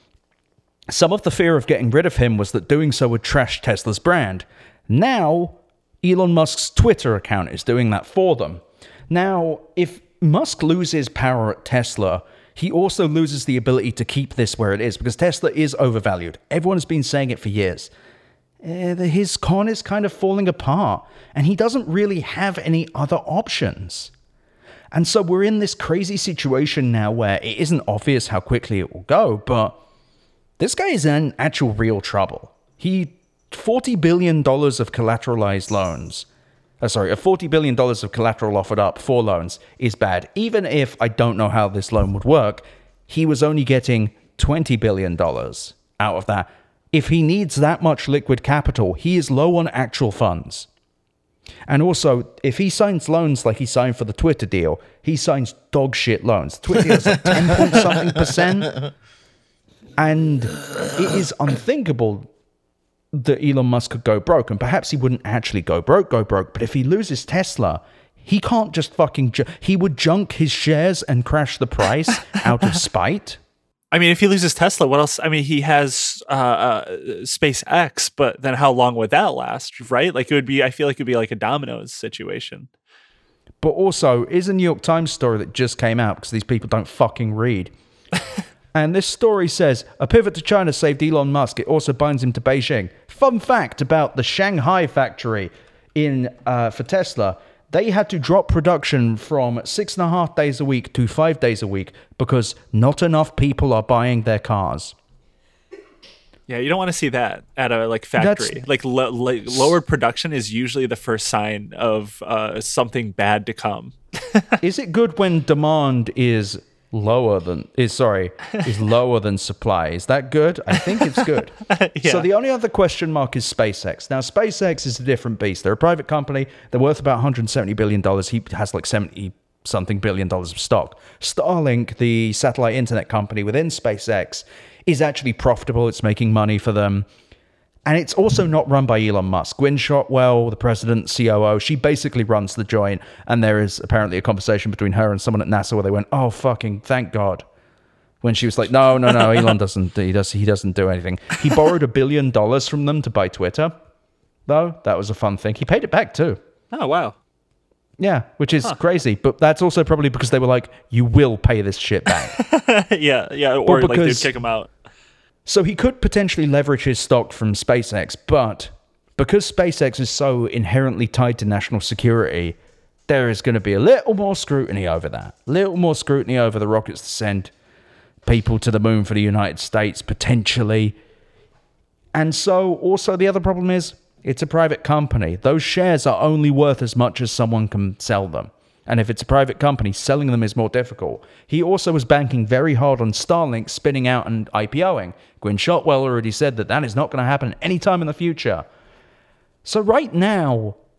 some of the fear of getting rid of him was that doing so would trash Tesla's brand. Now, Elon Musk's Twitter account is doing that for them. Now, if Musk loses power at Tesla, he also loses the ability to keep this where it is, because Tesla is overvalued. Everyone has been saying it for years. His con is kind of falling apart, and he doesn't really have any other options. And so we're in this crazy situation now where it isn't obvious how quickly it will go, but this guy is in actual real trouble. $40 billion of collateralized loans. $40 billion of collateral offered up for loans is bad. Even if I don't know how this loan would work, he was only getting $20 billion out of that. If he needs that much liquid capital, he is low on actual funds. And also, if he signs loans like he signed for the Twitter deal, he signs dog shit loans. Twitter has like 10 point something percent. And it is unthinkable that Elon Musk could go broke. And perhaps he wouldn't actually go broke. But if he loses Tesla, he can't just fucking... he would junk his shares and crash the price out of spite. I mean, if he loses Tesla, what else? I mean, he has SpaceX, but then how long would that last, right? Like, it would be... I feel like it would be like a dominoes situation. But also, is a New York Times story that just came out, because these people don't fucking read. And this story says, a pivot to China saved Elon Musk. It also binds him to Beijing. Fun fact about the Shanghai factory for Tesla. They had to drop production from 6.5 days a week to 5 days a week because not enough people are buying their cars. Yeah, you don't want to see that at a factory. Lowered production is usually the first sign of something bad to come. Is it good when demand is lower than supply? Is that good? I think it's good. Yeah. So the only other question mark is SpaceX. Now, SpaceX is a different beast. They're a private company. They're worth about $170 billion. He has like 70-something billion dollars of stock. Starlink, the satellite internet company within SpaceX, is actually profitable. It's making money for them. And it's also not run by Elon Musk. Gwynne Shotwell, the president, COO, she basically runs the joint. And there is apparently a conversation between her and someone at NASA where they went, oh, fucking thank God. When she was like, no, Elon doesn't do anything. He borrowed $1 billion from them to buy Twitter, though. That was a fun thing. He paid it back, too. Oh, wow. Yeah, which is crazy. But that's also probably because they were like, you will pay this shit back. yeah. Or like they'd kick him out. So he could potentially leverage his stock from SpaceX, but because SpaceX is so inherently tied to national security, there is going to be a little more scrutiny over that. A little more scrutiny over the rockets to send people to the moon for the United States, potentially. And so also the other problem is it's a private company. Those shares are only worth as much as someone can sell them. And if it's a private company, selling them is more difficult. He also was banking very hard on Starlink spinning out and IPOing. Gwynne Shotwell already said that is not going to happen anytime in the future. So right now,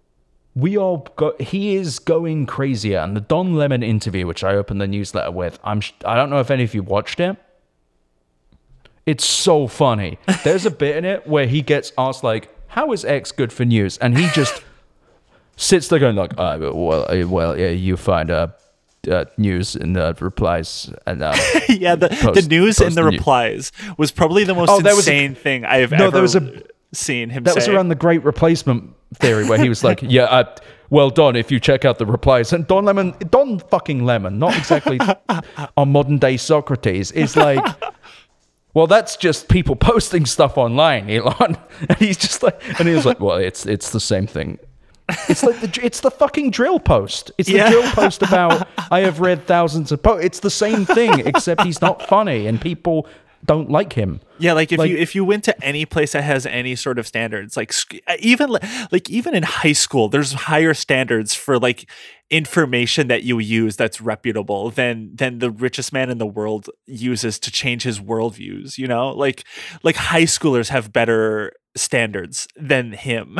he is going crazier. And the Don Lemon interview, which I opened the newsletter with, I don't know if any of you watched it. It's so funny. There's a bit in it where he gets asked, like, how is X good for news? And he just sits there going, like, well, yeah, you find news in the replies. And yeah, the news in the replies was probably the most insane thing I have ever seen him say. That was around the Great Replacement theory, where he was like, well, Don, if you check out the replies. And Don fucking Lemon, not exactly our modern day Socrates, is like, well, that's just people posting stuff online, Elon. And he's just like, and he was like, well, it's the same thing. It's like it's the fucking drill post. It's the drill post about I have read thousands of posts. It's the same thing, except he's not funny and people don't like him. Yeah, like if you went to any place that has any sort of standards, like even in high school, there's higher standards for like information that you use that's reputable than the richest man in the world uses to change his worldviews. You know, like high schoolers have better standards than him.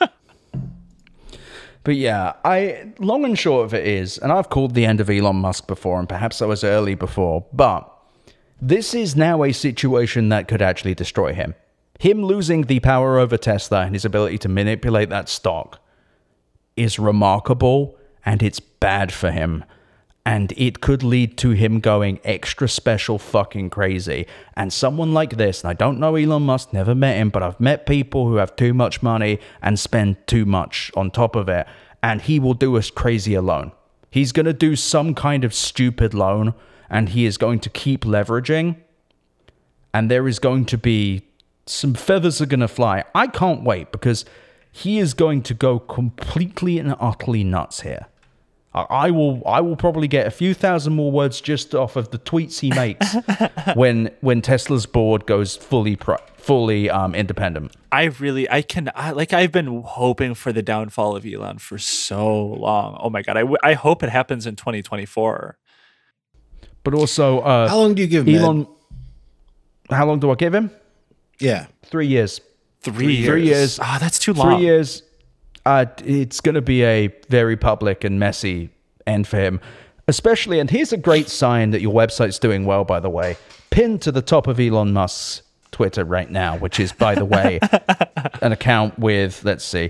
But yeah, long and short of it is, and I've called the end of Elon Musk before, and perhaps I was early before, but this is now a situation that could actually destroy him. Him losing the power over Tesla and his ability to manipulate that stock is remarkable, and it's bad for him. And it could lead to him going extra special fucking crazy. And someone like this, and I don't know Elon Musk, never met him, but I've met people who have too much money and spend too much on top of it, and he will do a crazy loan. He's going to do some kind of stupid loan, and he is going to keep leveraging, and there is going to be some feathers are going to fly. I can't wait, because he is going to go completely and utterly nuts here. I will probably get a few thousand more words just off of the tweets he makes when Tesla's board goes fully independent. I've been hoping for the downfall of Elon for so long. Oh my God. I hope it happens in 2024. But also, how long do you give Elon? Med? How long do I give him? Yeah, 3 years. 3 years. 3 years. Ah, that's too long. 3 years. It's going to be a very public and messy end for him. Especially, and here's a great sign that your website's doing well, by the way. Pinned to the top of Elon Musk's Twitter right now, which is, by the way, an account with, let's see,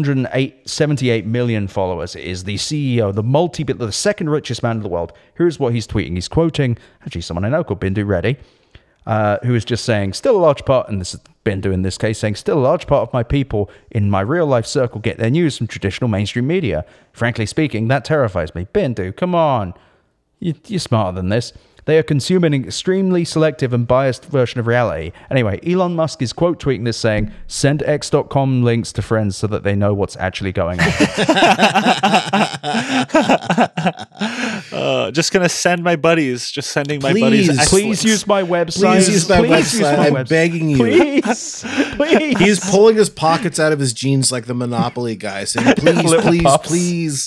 178 million followers. It is the CEO, the second richest man in the world. Here's what he's tweeting. He's quoting, actually, someone I know called Bindu Reddy, who is just saying, still a large part, and this is Bindu in this case, saying, still a large part of my people in my real life circle get their news from traditional mainstream media. Frankly speaking, that terrifies me. Bindu, come on. You're smarter than this. They are consuming an extremely selective and biased version of reality. Anyway, Elon Musk is quote tweeting this saying, send x.com links to friends so that they know what's actually going on. Just going to send my buddies. Just sending my buddies. Please use my website. Please use my website. I'm begging you. Please. He's pulling his pockets out of his jeans like the Monopoly guy, saying, please, please.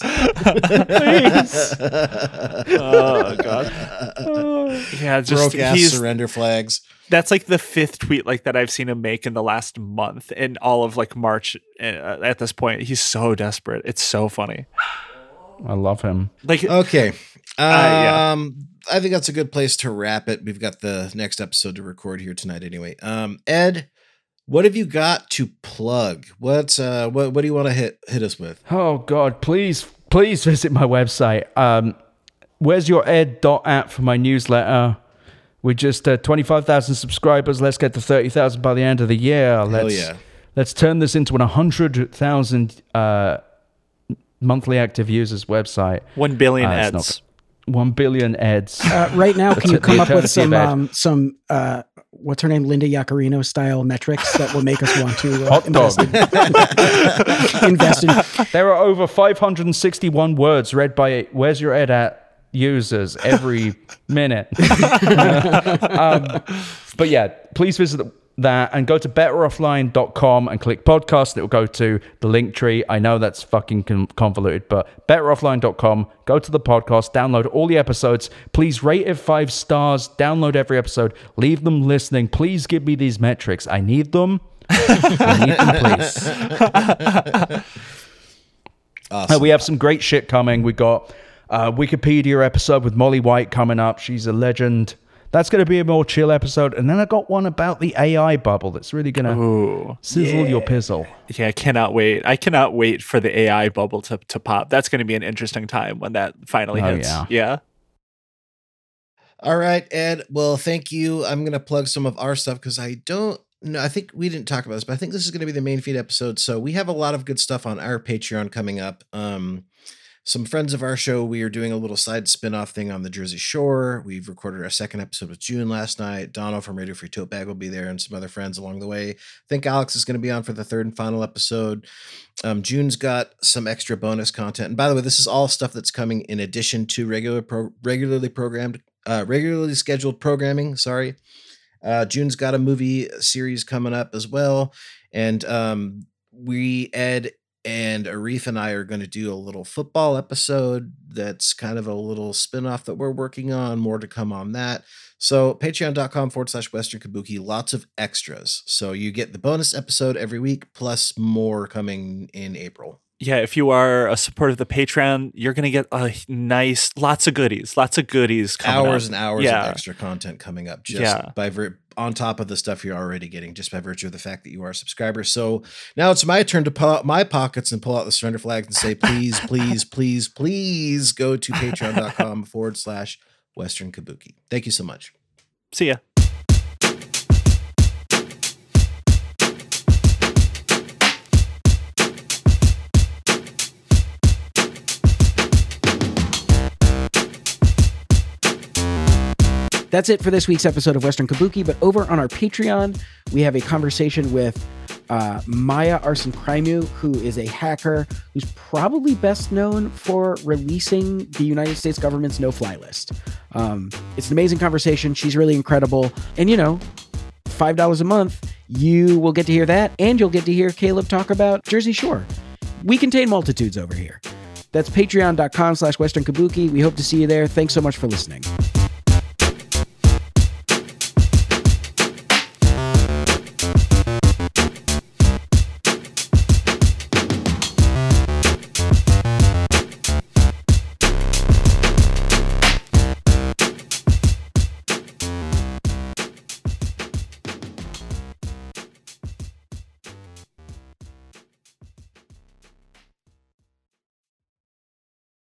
Oh, God. Yeah, just broke ass surrender flags. That's like the fifth tweet like that I've seen him make in the last month, in all of like March. At this point, he's so desperate. It's so funny. I love him. Like, okay, I think that's a good place to wrap it. We've got the next episode to record here tonight, anyway. Ed, what have you got to plug? What do you want to hit us with? Oh God, please visit my website. Where's your ed.app for my newsletter? We just 25,000 subscribers. Let's get to 30,000 by the end of the year. Let's turn this into an 100,000 monthly active users website. 1 billion eds. 1 billion eds. Right now, can you come up with some what's her name, Linda Yaccarino style metrics that will make us want to invest in? There are over 561 words read by Where's Your Ed at users every minute. But yeah, please visit that and go to betteroffline.com and click podcast, and it will go to the link tree. I know that's fucking convoluted, but betteroffline.com, go to the podcast, download all the episodes. Please rate it 5 stars, download every episode, leave them listening. Please give me these metrics. I need them. I need them, please. Awesome. We have some great shit coming. We got a Wikipedia episode with Molly White coming up. She's a legend. That's going to be a more chill episode. And then I got one about the AI bubble that's really going to sizzle your pizzle. Yeah, I cannot wait. I cannot wait for the AI bubble to pop. That's going to be an interesting time when that finally hits. Yeah. All right, Ed. Well, thank you. I'm going to plug some of our stuff because I don't know. I think we didn't talk about this, but I think this is going to be the main feed episode. So we have a lot of good stuff on our Patreon coming up. Some friends of our show, we are doing a little side spin-off thing on the Jersey Shore. We've recorded our second episode with June last night. Donald from Radio Free Tote Bag will be there and some other friends along the way. I think Alex is going to be on for the third and final episode. June's got some extra bonus content. And by the way, this is all stuff that's coming in addition to regularly scheduled programming. June's got a movie series coming up as well. And Ed and Arif and I are going to do a little football episode that's kind of a little spinoff that we're working on. More to come on that. So patreon.com/Western Kabuki, lots of extras. So you get the bonus episode every week, plus more coming in April. Yeah, if you are a supporter of the Patreon, you're going to get a lots of goodies coming hours up. And hours of extra content coming up on top of the stuff you're already getting, just by virtue of the fact that you are a subscriber. So now it's my turn to pull out my pockets and pull out the surrender flag and say, please, please, please, please go to patreon.com/Western Kabuki. Thank you so much. See ya. That's it for this week's episode of Western Kabuki, but over on our Patreon, we have a conversation with Maya Arsenkraimu, who is a hacker who's probably best known for releasing the United States government's no-fly list. It's an amazing conversation. She's really incredible. And, $5 a month, you will get to hear that, and you'll get to hear Caleb talk about Jersey Shore. We contain multitudes over here. That's patreon.com/Western Kabuki. We hope to see you there. Thanks so much for listening.